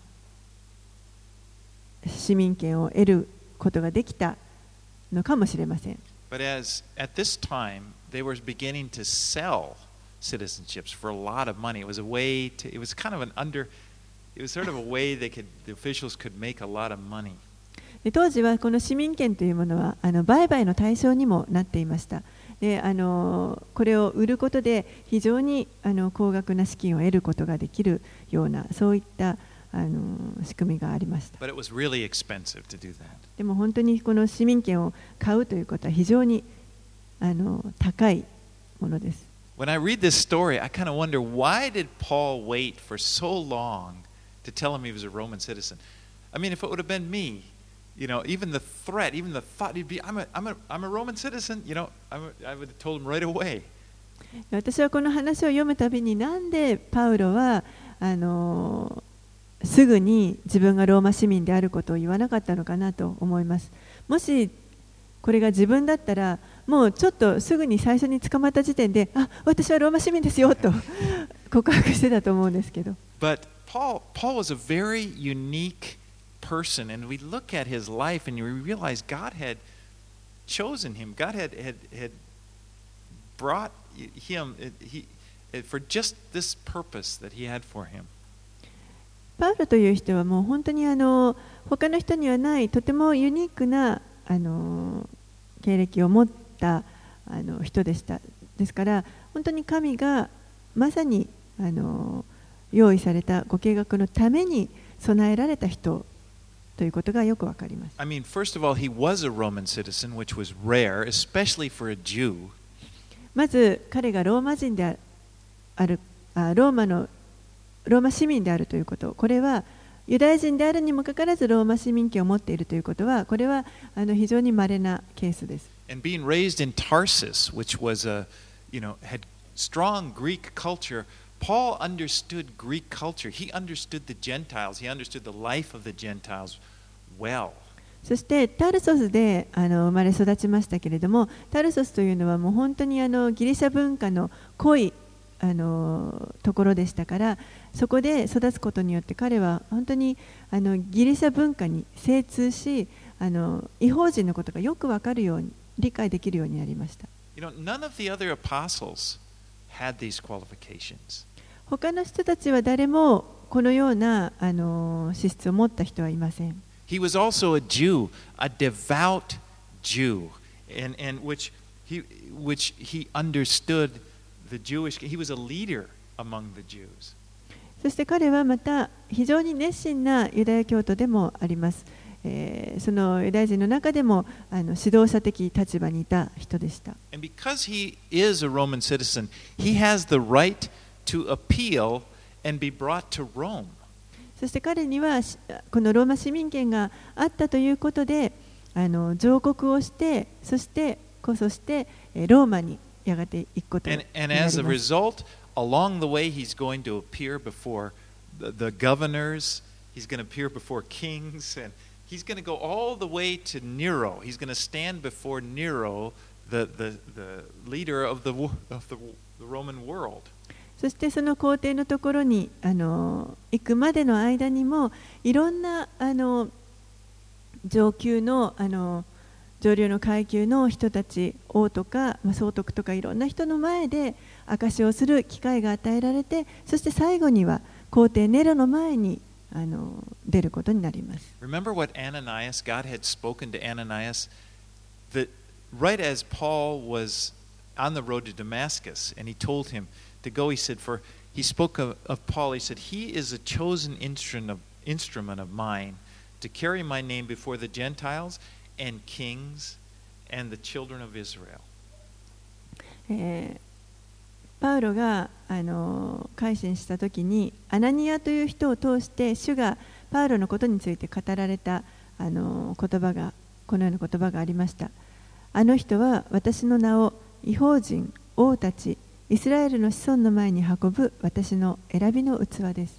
市民権を得ることができたのかもしれません。 But as at this time, they were beginning to sell citizenships for a lot of money. It was a way to, it was kind of an under, it was sort of a way they could, the officials could make a lot of money. で当時はこの市民権というものはあの売買の対象にもなっていました。であのこれを売ることで非常にあの高額な資金を得ることができるようなそういったあの仕組みがありました。 But it was really expensive to do that. でも本当にこの市民権を買うということは非常にあの高いものです。 When I read this story, I kind of wonder, why did Paul wait for so long to tell him he was a Roman citizen? I mean, if it would have been me, you know, even the threat, even the thought, he'd be, I'm a, I'm a, I'm a Roman citizen, you know, I'm a, I would have told him right away. 私はこの話を読むたびに、なんでパウロはあのすぐに自分がローマ市民であることを言わなかったのかなと思います。もしこれが自分だったら、もうちょっとすぐに最初に捕まった時点で、あ、私はローマ市民ですよと告白してたと思うんですけど。 But Paul, Paul was a very unique person, and we look at his life and we realize God had chosen him. God had had, had brought him he, for just this purpose that he had for him. パウロという人はもう本当にあの他の人にはないとてもユニークなあの経歴を持ったあの人でした。ですから本当に神がまさにあの用意されたご計画のために備えられた人ということがよくわかります。 I mean, first of all, he was a Roman citizen, which was rare, especially for a Jew. まず彼がローマ人である、あローマのローマ市民であるということ、これはユダヤ人であるにもかかわらずローマ市民権を持っているということは、これはあの非常に稀なケースです。 And being raised in Tarsus, which was a, you know, had strong Greek culture, Paul understood Greek culture. He understood the Gentiles. He understood the life of the Gentiles well. そしてタルソスであの生まれ育ちましたけれども、タルソスというのはもう本当にあのギリシャ文化の濃いあのところでしたから、そこで育つことによって彼は本当にあのギリシャ文化に精通し、あの異邦人のことがよくわかるように理解できるようになりました。 You know, none of the other apostles had these qualifications. 他の人たちは誰もこのようなあの資質を持った人はいません。 He was also a Jew, a devout Jew, and, and which he, which he understood the Jewish, he was a leader among the Jews. そして彼はまた非常に熱心なユダヤ教徒でもあります。えー、そのユダヤ人の中でもあの指導者的立場にいた人でした。 And because he is a Roman citizen, he has the right to appeal and be brought to Rome. そして彼にはこのローマ市民権があったということで、 あの上告をして、そしてこそしてローマにやがて行くことにな And, り and ま as a す。 result, along the way, he's going to appear before the, the governors, he's going to appear before kings, and he's going to go all the way to Nero. He's going to stand before Nero, the, the, the leader of the, of the, the Roman world. そしてその皇帝のところにあの行くまでの間にも、いろんなあの上級のあの上流の階級の人たち、王とか、まあ、総督とかいろんな人の前で証しをする機会が与えられて、そして最後には皇帝ネロの前にあの出ることになります。 Remember what Ananias, God had spoken to Ananias, that right as Paul was on the road to Damascus, and he told him to go, he said, for he spoke of, of Paul, he said, he is a chosen instrument of, instrument of mine to carry my name before the Gentiles and kings and the children of Israel. えー、パウロがあの改心したときに、アナニアという人を通して主がパウロのことについて語られたあの言葉が、このような言葉がありました。あの人は私の名を異邦人、王たち、イスラエルの子孫の前に運ぶ私の選びの器です。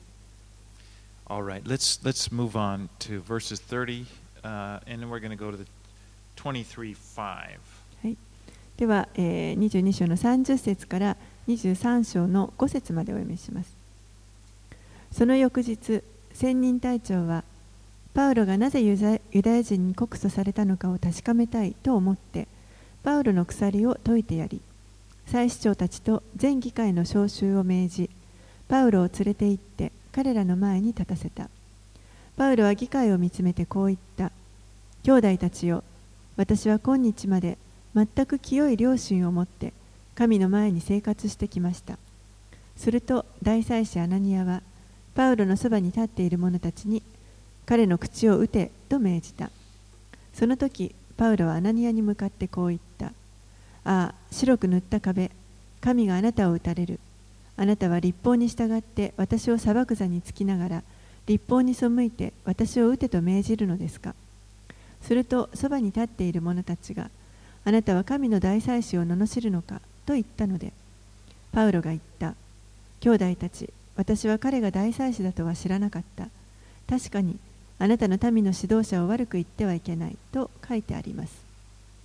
All right, let's, let's move on to verses thirty, uh, and then we're going to go to the twenty-three five. はい、では、えー、にじゅうに章のさんじゅっ節からにじゅうさん章のご節までお読みします。その翌日、千人隊長はパウロがなぜユダヤ人に告訴されたのかを確かめたいと思って、パウロの鎖を解いてやり、祭司長たちと全議会の召集を命じ、パウロを連れて行って彼らの前に立たせた。パウロは議会を見つめてこう言った。兄弟たちよ、私は今日まで全く清い良心を持って神の前に生活してきました。すると大祭司アナニアはパウロのそばに立っている者たちに、彼の口を打てと命じた。その時パウロはアナニアに向かってこう言った。ああ、白く塗った壁、神があなたを打たれる。あなたは律法に従って私を裁く座につきながら、律法に背いて私を打てと命じるのですか。するとそばに立っている者たちが、あなたは神の大祭司を罵るのかと言ったので、パウロが言った。兄弟たち、私は彼が大祭司だとは知らなかった。確かにあなたの民の指導者を悪く言ってはいけないと書いてあります。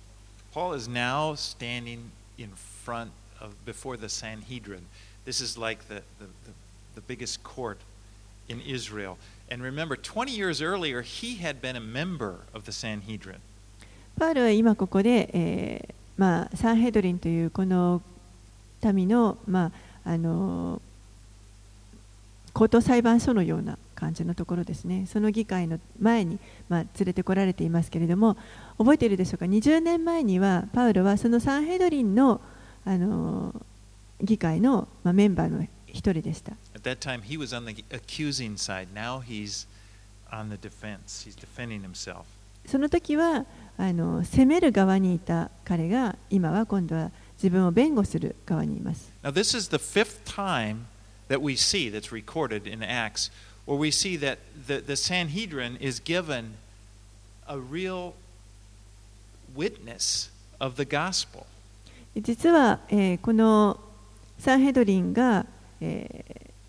Paul is now standing in front of before the Sanhedrin. This is like the, the, the, the biggest court in Israel. And remember, twenty years earlier, he had been a member of the Sanhedrin. パウロは今ここで、えーまあ、サンヘドリンというこの民の、まあ、あの高等裁判所のような感じのところですね。その議会の前に、まあ、連れてこられていますけれども、覚えているでしょうか。にじゅうねんまえにはパウロはそのサンヘドリンの、あの議会の、まあ、メンバーの一人でした。 At that time, he was on the accusing side. Now he's on the defense. He's defending himself. その時はあの責める側にいた彼が、今は今度は自分を弁護する側にいます。 Now, this is the fifth time that we see that's recorded in Acts, where we see that the, the Sanhedrin is given a real witness of the gospel. 実は、えー、このサンヘドリンが、え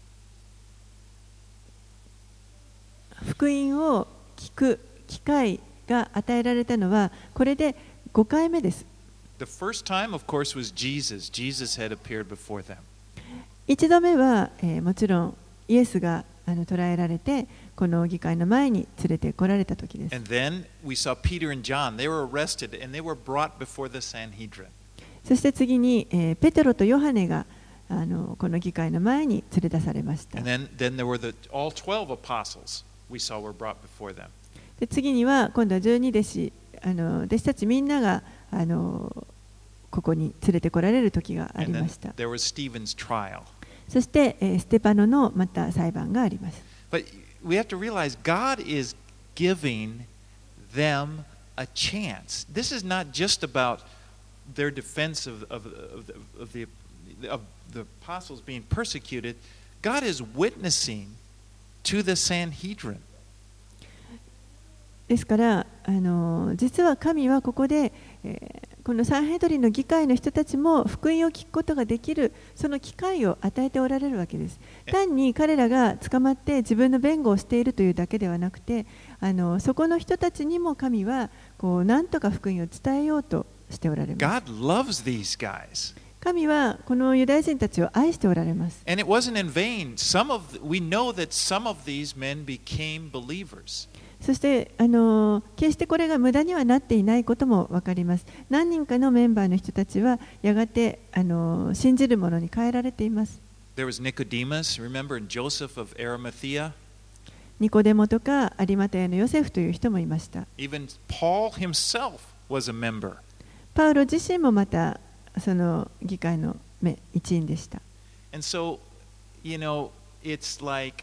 ー、福音を聞く機会が与えられたのはこれでごかいめです。 The first time, of course, was Jesus. Jesus had appeared before them. 一度目は、えー、もちろんイエスがあの捕らえられてこの議会の前に連れて来られた時です。 And then we saw Peter and John. They were arrested and they were brought before the Sanhedrin. そして次に、えー、ペテロとヨハネがあのこの議会の前に連れ出されました。 And then, then there were the, all twelve apostles we saw were brought before them. で次には今度はじゅうに弟子、あの弟子たちみんながあのここに連れてこられる時がありました。 And then there was Stephen's trial. そして、えー、ステパノのまた裁判があります。 But we have to realize God is giving them a chance. This is not just about their defense of, of, of, the, of, the, of the apostles being persecuted. God is witnessing to the Sanhedrin. ですからあの実は神はここで、えー、このサンヘドリンの議会の人たちも福音を聞くことができるその機会を与えておられるわけです。単に彼らが捕まって自分の弁護をしているというだけではなくて、あのそこの人たちにも神はこう何とか福音を伝えようとしておられます。 God loves these guys. 神はこのユダヤ人たちを愛しておられます。 And it wasn't in vain. Some of we know that some of these men became believers. そしてあの決してこれが無駄にはなっていないことも分かります。何人かのメンバーの人たちはやがてあの信じるものに変えられています。 There was Nicodemus, remember, and Joseph of Arimathea. ニコデモとか有馬太のヨセフという人もいました。 Even Paul himself was a member. パウロ自身もまたその議会の一員でした。 And so, you know, it's like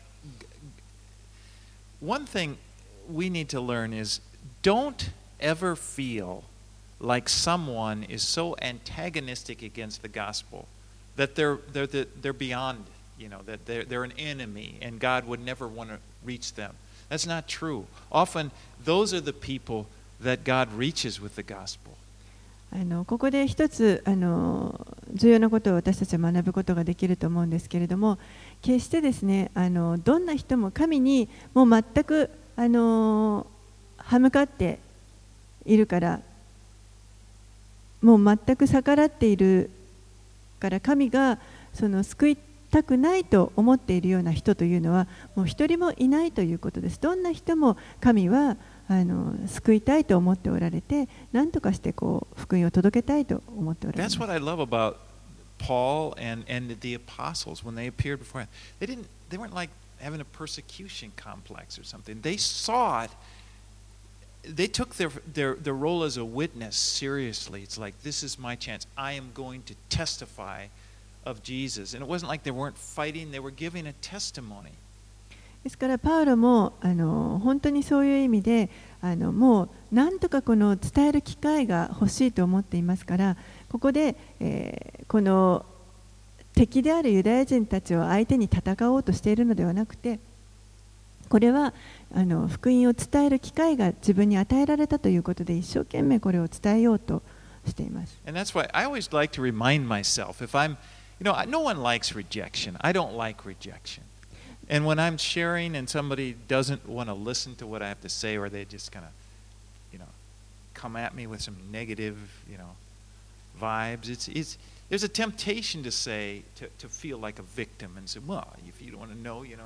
one thing we need to learn is don't ever feel like someone is so antagonistic against the gospel that they're they're they're beyond, you know, that they're they're an enemy and God would never want to reach them. That's not true. Often those are the people that God reaches with the gospel. あのここで一つあの重要なことを私たちは学ぶことができると思うんですけれども、決してですね、あのどんな人も神にもう全くあの歯向かっているから、もう全く逆らっているから神がその救いたくないと思っているような人というのはもう一人もいないということです。どんな人も神はあの救いたいと思っておられて、何とかしてこう福音を届けたいと思っておられます。 That's what I love about Paul and, and the apostles when they appeared before him. They didn't, they weren't like having a persecution complex or something. They saw it. They took their, their, their role as a witness seriously. It's like, this is my chance. I am going to testify of Jesus. And it wasn't like they weren't fighting, they were giving a testimony. ですからパウロもあの本当にそういう意味であのもう何とかこの伝える機会が欲しいと思っていますから、ここで、えー、この敵であるユダヤ人たちを相手に戦おうとしているのではなくて、これはあの福音を伝える機会が自分に与えられたということで一生懸命これを伝えようとしています。 And that's why I always like to remind myself if I'm, you know, no one likes rejection. I don't like rejection. And when I'm sharing and somebody doesn't want to listen to what I have to say, or they just kind of, you know, come at me with some negative, you know, vibes, it's, it's, there's a temptation to say, to, to feel like a victim and say, well, if you don't want to know, you know.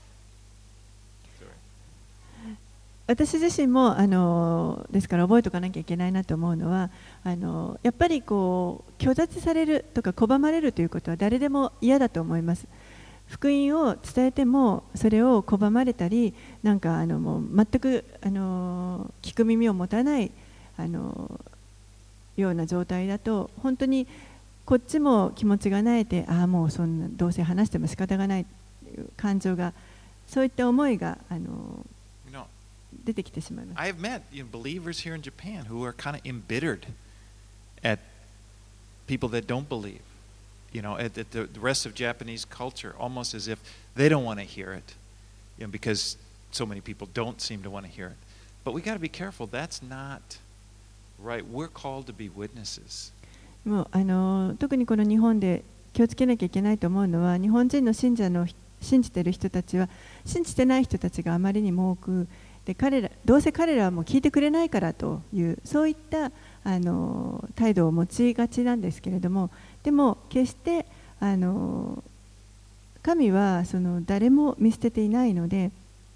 Sorry. 私自身もあのですから覚えておかなきゃいけないなと思うのは、あのやっぱりこう拒絶されるとか拒まれるということは誰でも嫌だと思います。福音を伝えてもそれを拒まれたり、なんかあのもう全くあの聞く耳を持たないあのような状態だと、本当にこっちも気持ちがなえて、ああもうそんなどうせ話しても仕方がないという感情が、そういった思いがあの出てきてしまいます。 I have met, you know, believers here in Japan who are kind of embittered at people that don't believe. You know, at the, the rest of Japanese culture, almost as if they don't want to hear it, you know, because so many people don't seem to want to hear it. But we got to be careful. That's not right. We're called to be witnesses. もうあの特にこの日本で気をつけなきゃいけないと思うのは、日本人の信者の信じている人たちは信じてない人たちがあまりにも多く、で彼らどうせ彼らはもう聞いてくれないからというそういったあの態度を持ちがちなんですけれども、でも決してあの神はその誰も見捨てていないので、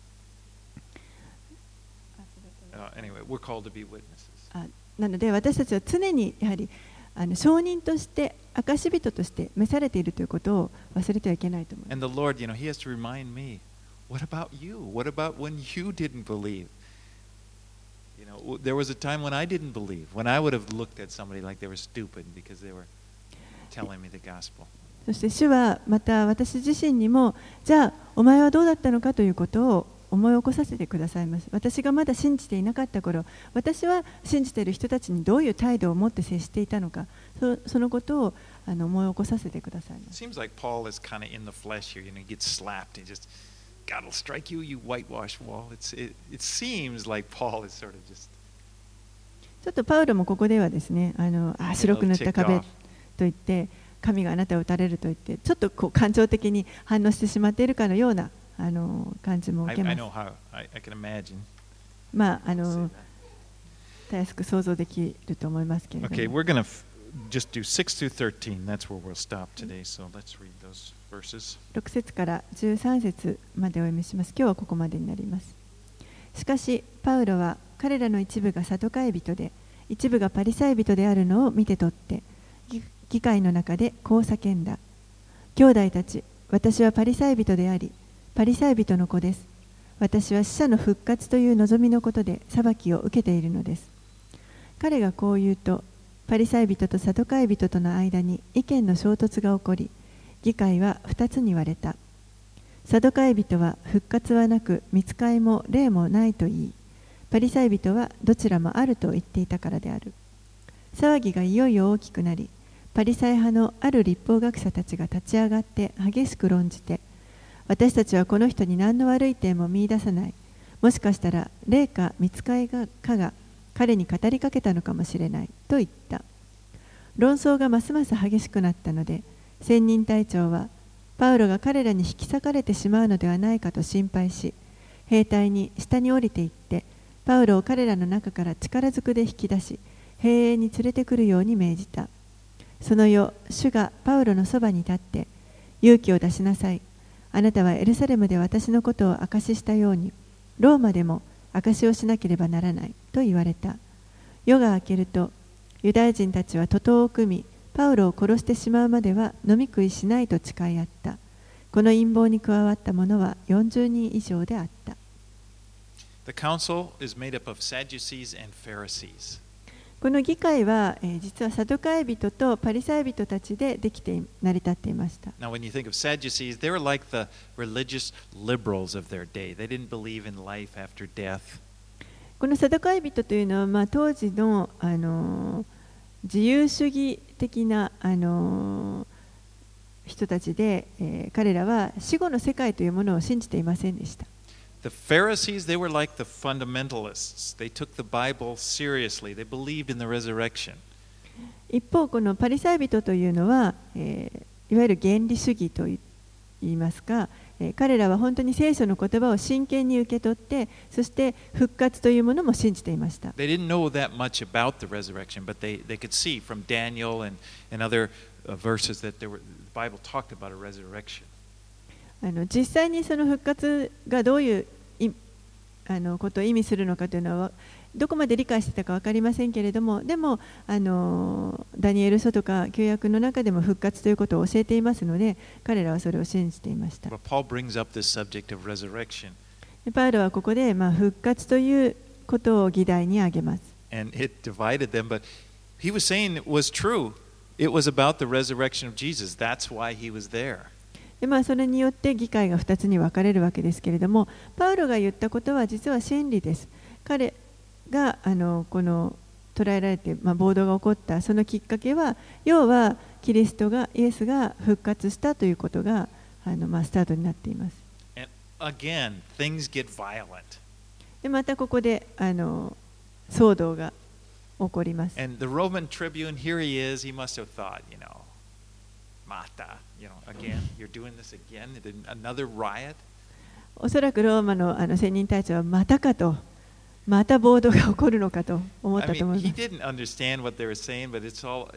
なので私たちは常にやはりあの証人として証人として召されているということを忘れてはいけないと思います。 And the Lord, you know, He has to remind me, what about you? What about when you didn't believe? You know, there was a time when I didn't believe, when I would have looked at somebody like they were stupid because they were telling me the gospel. そして主はまた私自身にも、じゃあお前はどうだったのかということを思い起こさせてくださいます。私がまだ信じていなかった頃、私は信じている人たちにどういう態度を持って接していたのか、そ, そのことをあの思い起こさせてくださいます。 It seems like Paul is kind of in the flesh here. You know, he gets slapped. He just, God will strike you, you whitewashed wall. It's, it, it seems like Paul is sort of just ちょっとパウロもここではですね、あのあ白く塗った壁と言って、神があなたを打たれると言って、ちょっとこう感情的に反応してしまっているかのようなあの感じも受けます。まあ、あの、たやすく想像できると思いますけれども。 Okay, we're going to just do six through thirteen. That's where we'll stop today. So let's read those verses. ろく節からじゅうさん節までお読みします。今日はここまでになります。しかし、パウロは彼らの一部がサドカイ人で、一部がパリサイ人であるのを見て取って、議会の中でこう叫んだ。兄弟たち、私はパリサイ人であり、パリサイ人の子です。私は死者の復活という望みのことで裁きを受けているのです。彼がこう言うと、パリサイ人とサドカイ人との間に意見の衝突が起こり、議会は二つに割れた。サドカイ人は復活はなく、御使いも霊もないと言い、パリサイ人はどちらもあると言っていたからである。騒ぎがいよいよ大きくなり、パリサイ派のある立法学者たちが立ち上がって激しく論じて、私たちはこの人に何の悪い点も見出さない。もしかしたら霊か御使いかが彼に語りかけたのかもしれないと言った。論争がますます激しくなったので、専任隊長はパウロが彼らに引き裂かれてしまうのではないかと心配し、兵隊に下に降りていって、パウロを彼らの中から力ずくで引き出し、兵営に連れてくるように命じた。その夜、主がパウロのそばに立って、勇気を出しなさい。あなたはエルサレムで私のことを証ししたように、ローマでも証しをしなければならないと言われた。夜が明けると、ユダヤ人たちは徒党を組み、パウロを殺してしまうまでは飲み食いしないと誓い合った。この陰謀に加わった者はよんじゅうにん以上であった。 The council is made up of Sadducees and Pharisees. この議会は、えー、実はサドカイ人とパリサイ人たちでできて成り立っていました。 Now, when you think of Sadducees, they were like the religious liberals of their day. They didn't believe in life after death. このサドカイ人というのは、まあ、当時の、あのー、自由主義的な、あのー、人たちで、えー、彼らは死後の世界というものを信じていませんでした。 The Pharisees, they were like the fundamentalists. They took the Bible seriously. They believed in the resurrection. 一方、このパリサイ人というのは、えー、いわゆる原理主義といいますか、えー、彼らは本当に聖書の言葉を真剣に受け取って、そして復活というものも信じていました。 They didn't know that much about the resurrection, but they, they could see from Daniel and, and other uh, verses that there were, the Bible talked about a resurrection. あの実際にその復活がどういうあのことを意味するのかというのはどこまで理解してたか分かりませんけれども、でもあのダニエル書とか旧約の中でも復活ということを教えていますので、彼らはそれを信じていました。 Paul brings up this subject of resurrection. パウロはここで、まあ、復活ということを議題に挙げます。 And it divided them, but he was saying it was true. It was about the resurrection of Jesus. That's why he was there. でまあ、それによって議会がふたつに分かれるわけですけれども、パウロが言ったことは実は真理です。彼があのこの捕らえられて、まあ、暴動が起こったそのきっかけは、要はキリストがイエスが復活したということがあの、まあ、スタートになっています。 And again, things get violent. でまたここであの騒動が起こります。 And the Roman tribune, here he is, he must have thought, you know, Mata, you know, again, you're doing this again, another riot. おそらくローマのあの専任隊長はまたかと、また暴動が起こるのかと思ったと思います。 I mean, he didn't understand what they were saying, but it's all.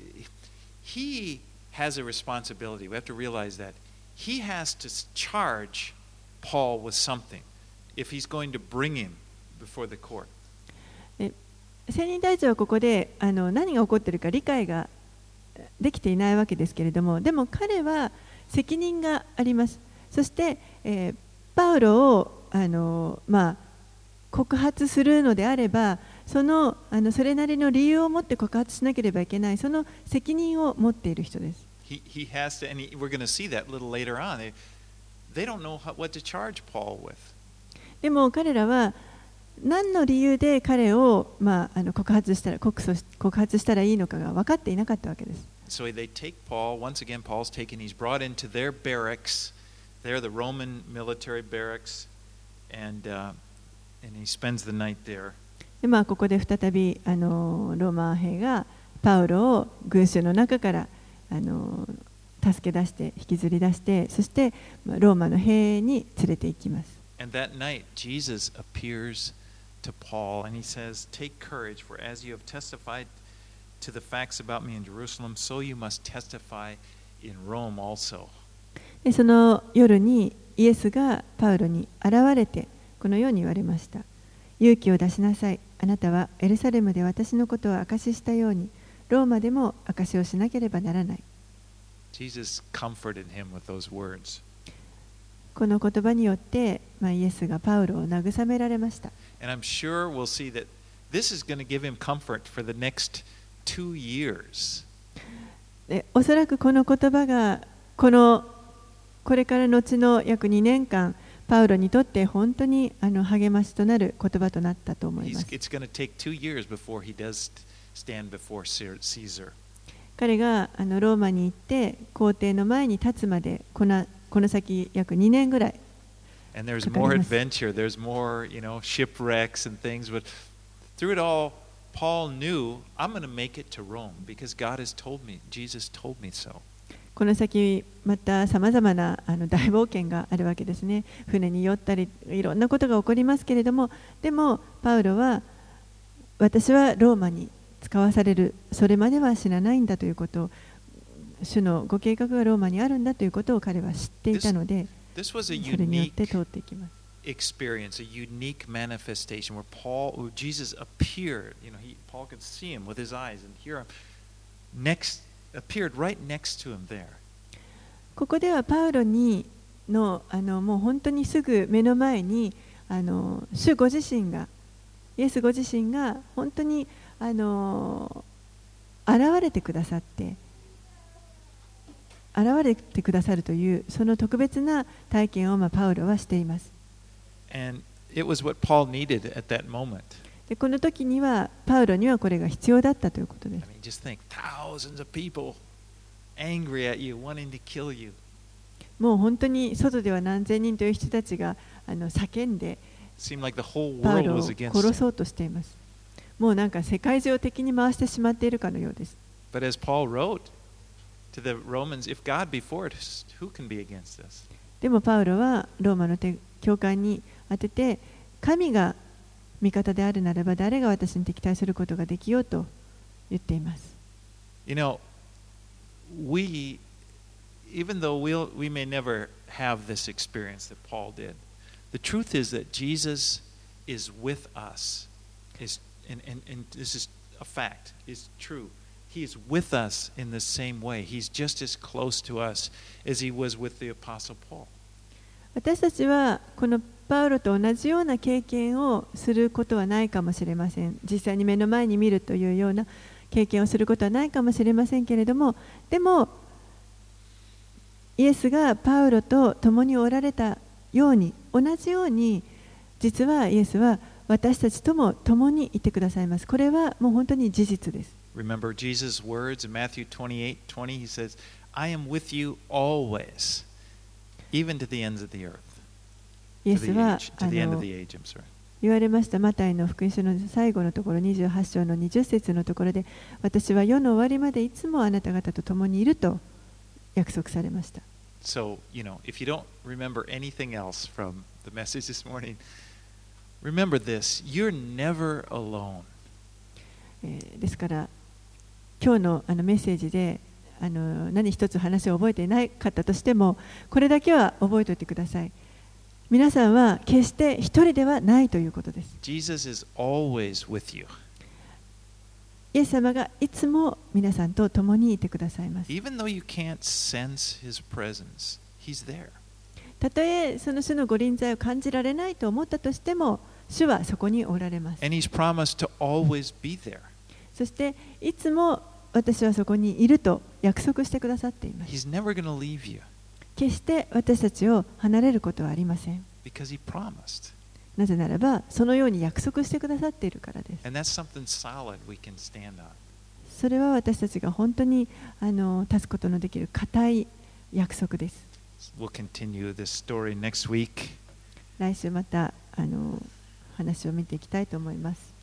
He has a responsibility. We have to realize that he has to charge Paul with something if he's going to bring him before the court. 専任隊長はここであの何が起こっているか理解ができていないわけですけれども、でも彼は責任があります。そして、えー、パウロをあの、まあ、告発するのであれば、その、あのそれなりの理由を持って告発しなければいけない、その責任を持っている人です。 He, he has to, and he, we're going to see that a little later on. They, they don't know how, what to charge Paul with. でも彼らは何の理由で彼を、まあ、あの告発したら告訴し告発したらいいのかが分かっていなかったわけです。 So they take Paul. Once again, Paul's taken. He's brought into their barracks. They're the Roman military barracks, and uh, and he spends the night there. で、まあ、ここで再びあのローマ兵がパウロを群衆の中からあの助け出して引きずり出して、そしてローマの兵に連れて行きます。 And that night, Jesus appears to Paul and he says, "Take courage, for as you have testified to the facts about me in Jerusalem, so you must testify in Rome also." でその夜にイエスがパウロに現れてこのように言われました。勇気を出しなさい。あなたはエルサレムで私のことを証ししたように、ローマでも証しをしなければならない。 Jesus comforted him with those words. この言葉によって、まあ、イエスがパウロを慰められました。 And I'm sure we'll see that this is going to give him comfort for the next two years. でおそらくこの言葉がこのこれから後の約にねんかん、パウロにとって本当にあの励ましとなる言葉となったと思います。 It's going to take two years before he does stand before Caesar. 彼があのローマに行って皇帝の前に立つまでこの、この先約にねんぐらい。 And there's more adventure, there's more, you know, shipwrecks and things, but through it all, Paul knew, I'm going to make it to Rome because God has told me, Jesus told me so. この先またさまざまなあの大冒険があるわけですね。船に酔ったりいろんなことが起こりますけれども、でもパウロは私はローマに使わされる、それまでは死なないんだということを、主のご計画がローマにあるんだということを彼は知っていたので、それによって通っていきます。 Experience, a unique manifestation where Paul, where Jesus appeared, you know, he, Paul could see him with his eyes and hear him next, appeared right next to him there. ここではパウロにのあのもう本当にすぐ目の前にあの主ご自身が、イエスご自身が本当にあの現れてくださって、現れてくださるというその特別な体験をまあパウロはしています。 And it was what Paul needed at that moment. でこの時にはパウロにはこれが必要だったということです。 I mean, just think, thousands of people angry at you, wanting to kill you. もう本当に外では何千人という人たちがあの叫んで、 Seemed like the whole パウ world ロを was against 殺そ him. うとしています。もうなんか世界中を敵に回してしまっているかのようです。 But as Paul wrote to the Romans, if God be for us, who can be against us? でもパウロはローマの教会に当てて、神が味方であるならば誰が私に敵対することができようと言っています。 You know, we, even though we'll, we may never have this experience that Paul did, the truth is that Jesus is with us. Is, and, and, and this is a fact, is true. He is with us in the same way. He's just as close to us as he was with the Apostle Paul. 私たちはこのパウロと同じような経験をすることはないかもしれません。実際に目の前に見るというような経験をすることはないかもしれませんけれども、でもイエスがパウロと共におられたように、同じように実はイエスは私たちとも共にいてくださいます。これはもう本当に事実です。 Remember Jesus' words in Matthew twenty-eight twenty, he says, I am with you always, even to the ends of the earth. イエスは言われました。マタイの福音書の最後のところにじゅうはち章のにじゅっ節のところで、私は世の終わりまでいつもあなた方と共にいると約束されました。 So, you know, if you don't remember anything else from the message this morning, remember this, you're never alone. ですから今日のあのメッセージであの何一つ話を覚えていなかったとしても、これだけは覚えておいてください。皆さんは決して一人ではないということです。 Jesus is always with you. イエス様がいつも皆さんと共にいてくださいます。 Even though you can't sense his presence, he's there. たとえその主のご臨在を感じられないと思ったとしても、主はそこにおられます。 And he's promised to always be there. そしていつも私はそこにいると約束してくださっています。 He's never going to leave you. 決して私たちを離れることはありません。 Because he promised. なぜならば、そのように約束してくださっているからです。 And that's something solid we can stand on. それは私たちが本当にあの立つことのできる固い約束です。 We'll continue this story next week. 来週またあの話を見ていきたいと思います。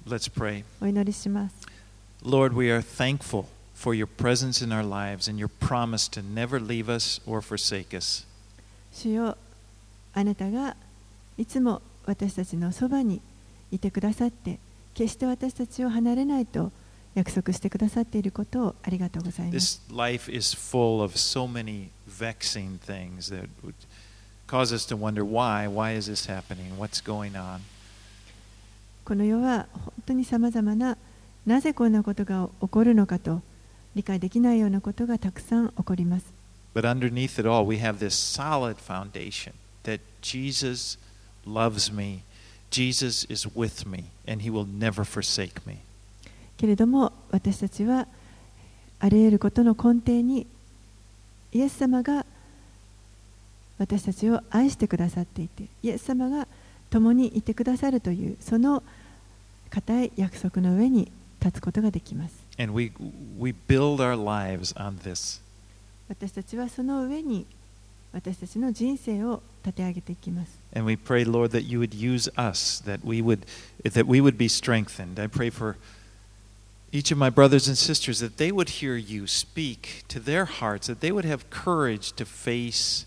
Let's pray. お祈りします。 Lord, we are thankful for your presence in our lives and your promise to never leave us or forsake us. 主よ、あなたがいつも私たちのそばにいてくださって、決して私たちを離れないと約束してくださっていることをありがとうございます。 This life is full of so many vexing things that would cause us to wonder why, why is this happening, what's going on. この世は本当にさまざまな、なぜこんなことが起こるのかと理解できないようなことがたくさん起こります。 But underneath it all, we have this solid foundation that Jesus loves me, Jesus is with me, and he will never forsake me. けれども私たちはあらゆることの根底にイエス様が私たちを愛してくださっていて、イエス様が共にいてくださるというその固い約束の上に立つことができます。 And we, we build our lives on this. 私たちはその上に私たちの人生を立て上げていきます。 And we pray, Lord, that you would use us, that we would, that we would be strengthened. I pray for each of my brothers and sisters that they would hear you speak to their hearts, that they would have courage to face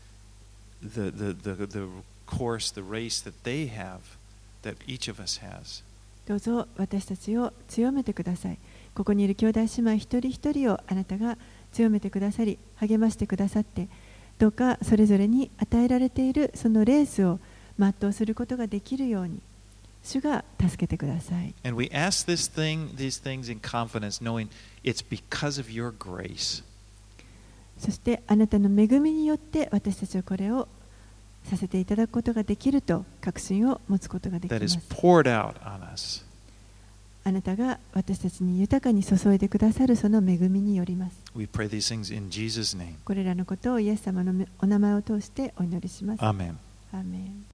the, the, the, the course, the race that they have, that each of us has. どうぞ私たちを強めてください。ここにいる兄弟姉妹一人一人をあなたが強めてくださり、励ましてくださって、どうかそれぞれに与えられているそのレースを全うすることができるように、主が助けてください。 And we ask this thing, these things in confidence, knowing it's because of your grace. そしてあなたの恵みによって私たちはこれをさせていただくことができると確信を持つことができま That is す。 poured out on us. あなたが私たちに豊かに注いでくださるその恵みによります。 We pray these things in Jesus' name. これらのことをイエス様のお名前を通してお祈りします。 Amen. アーメン。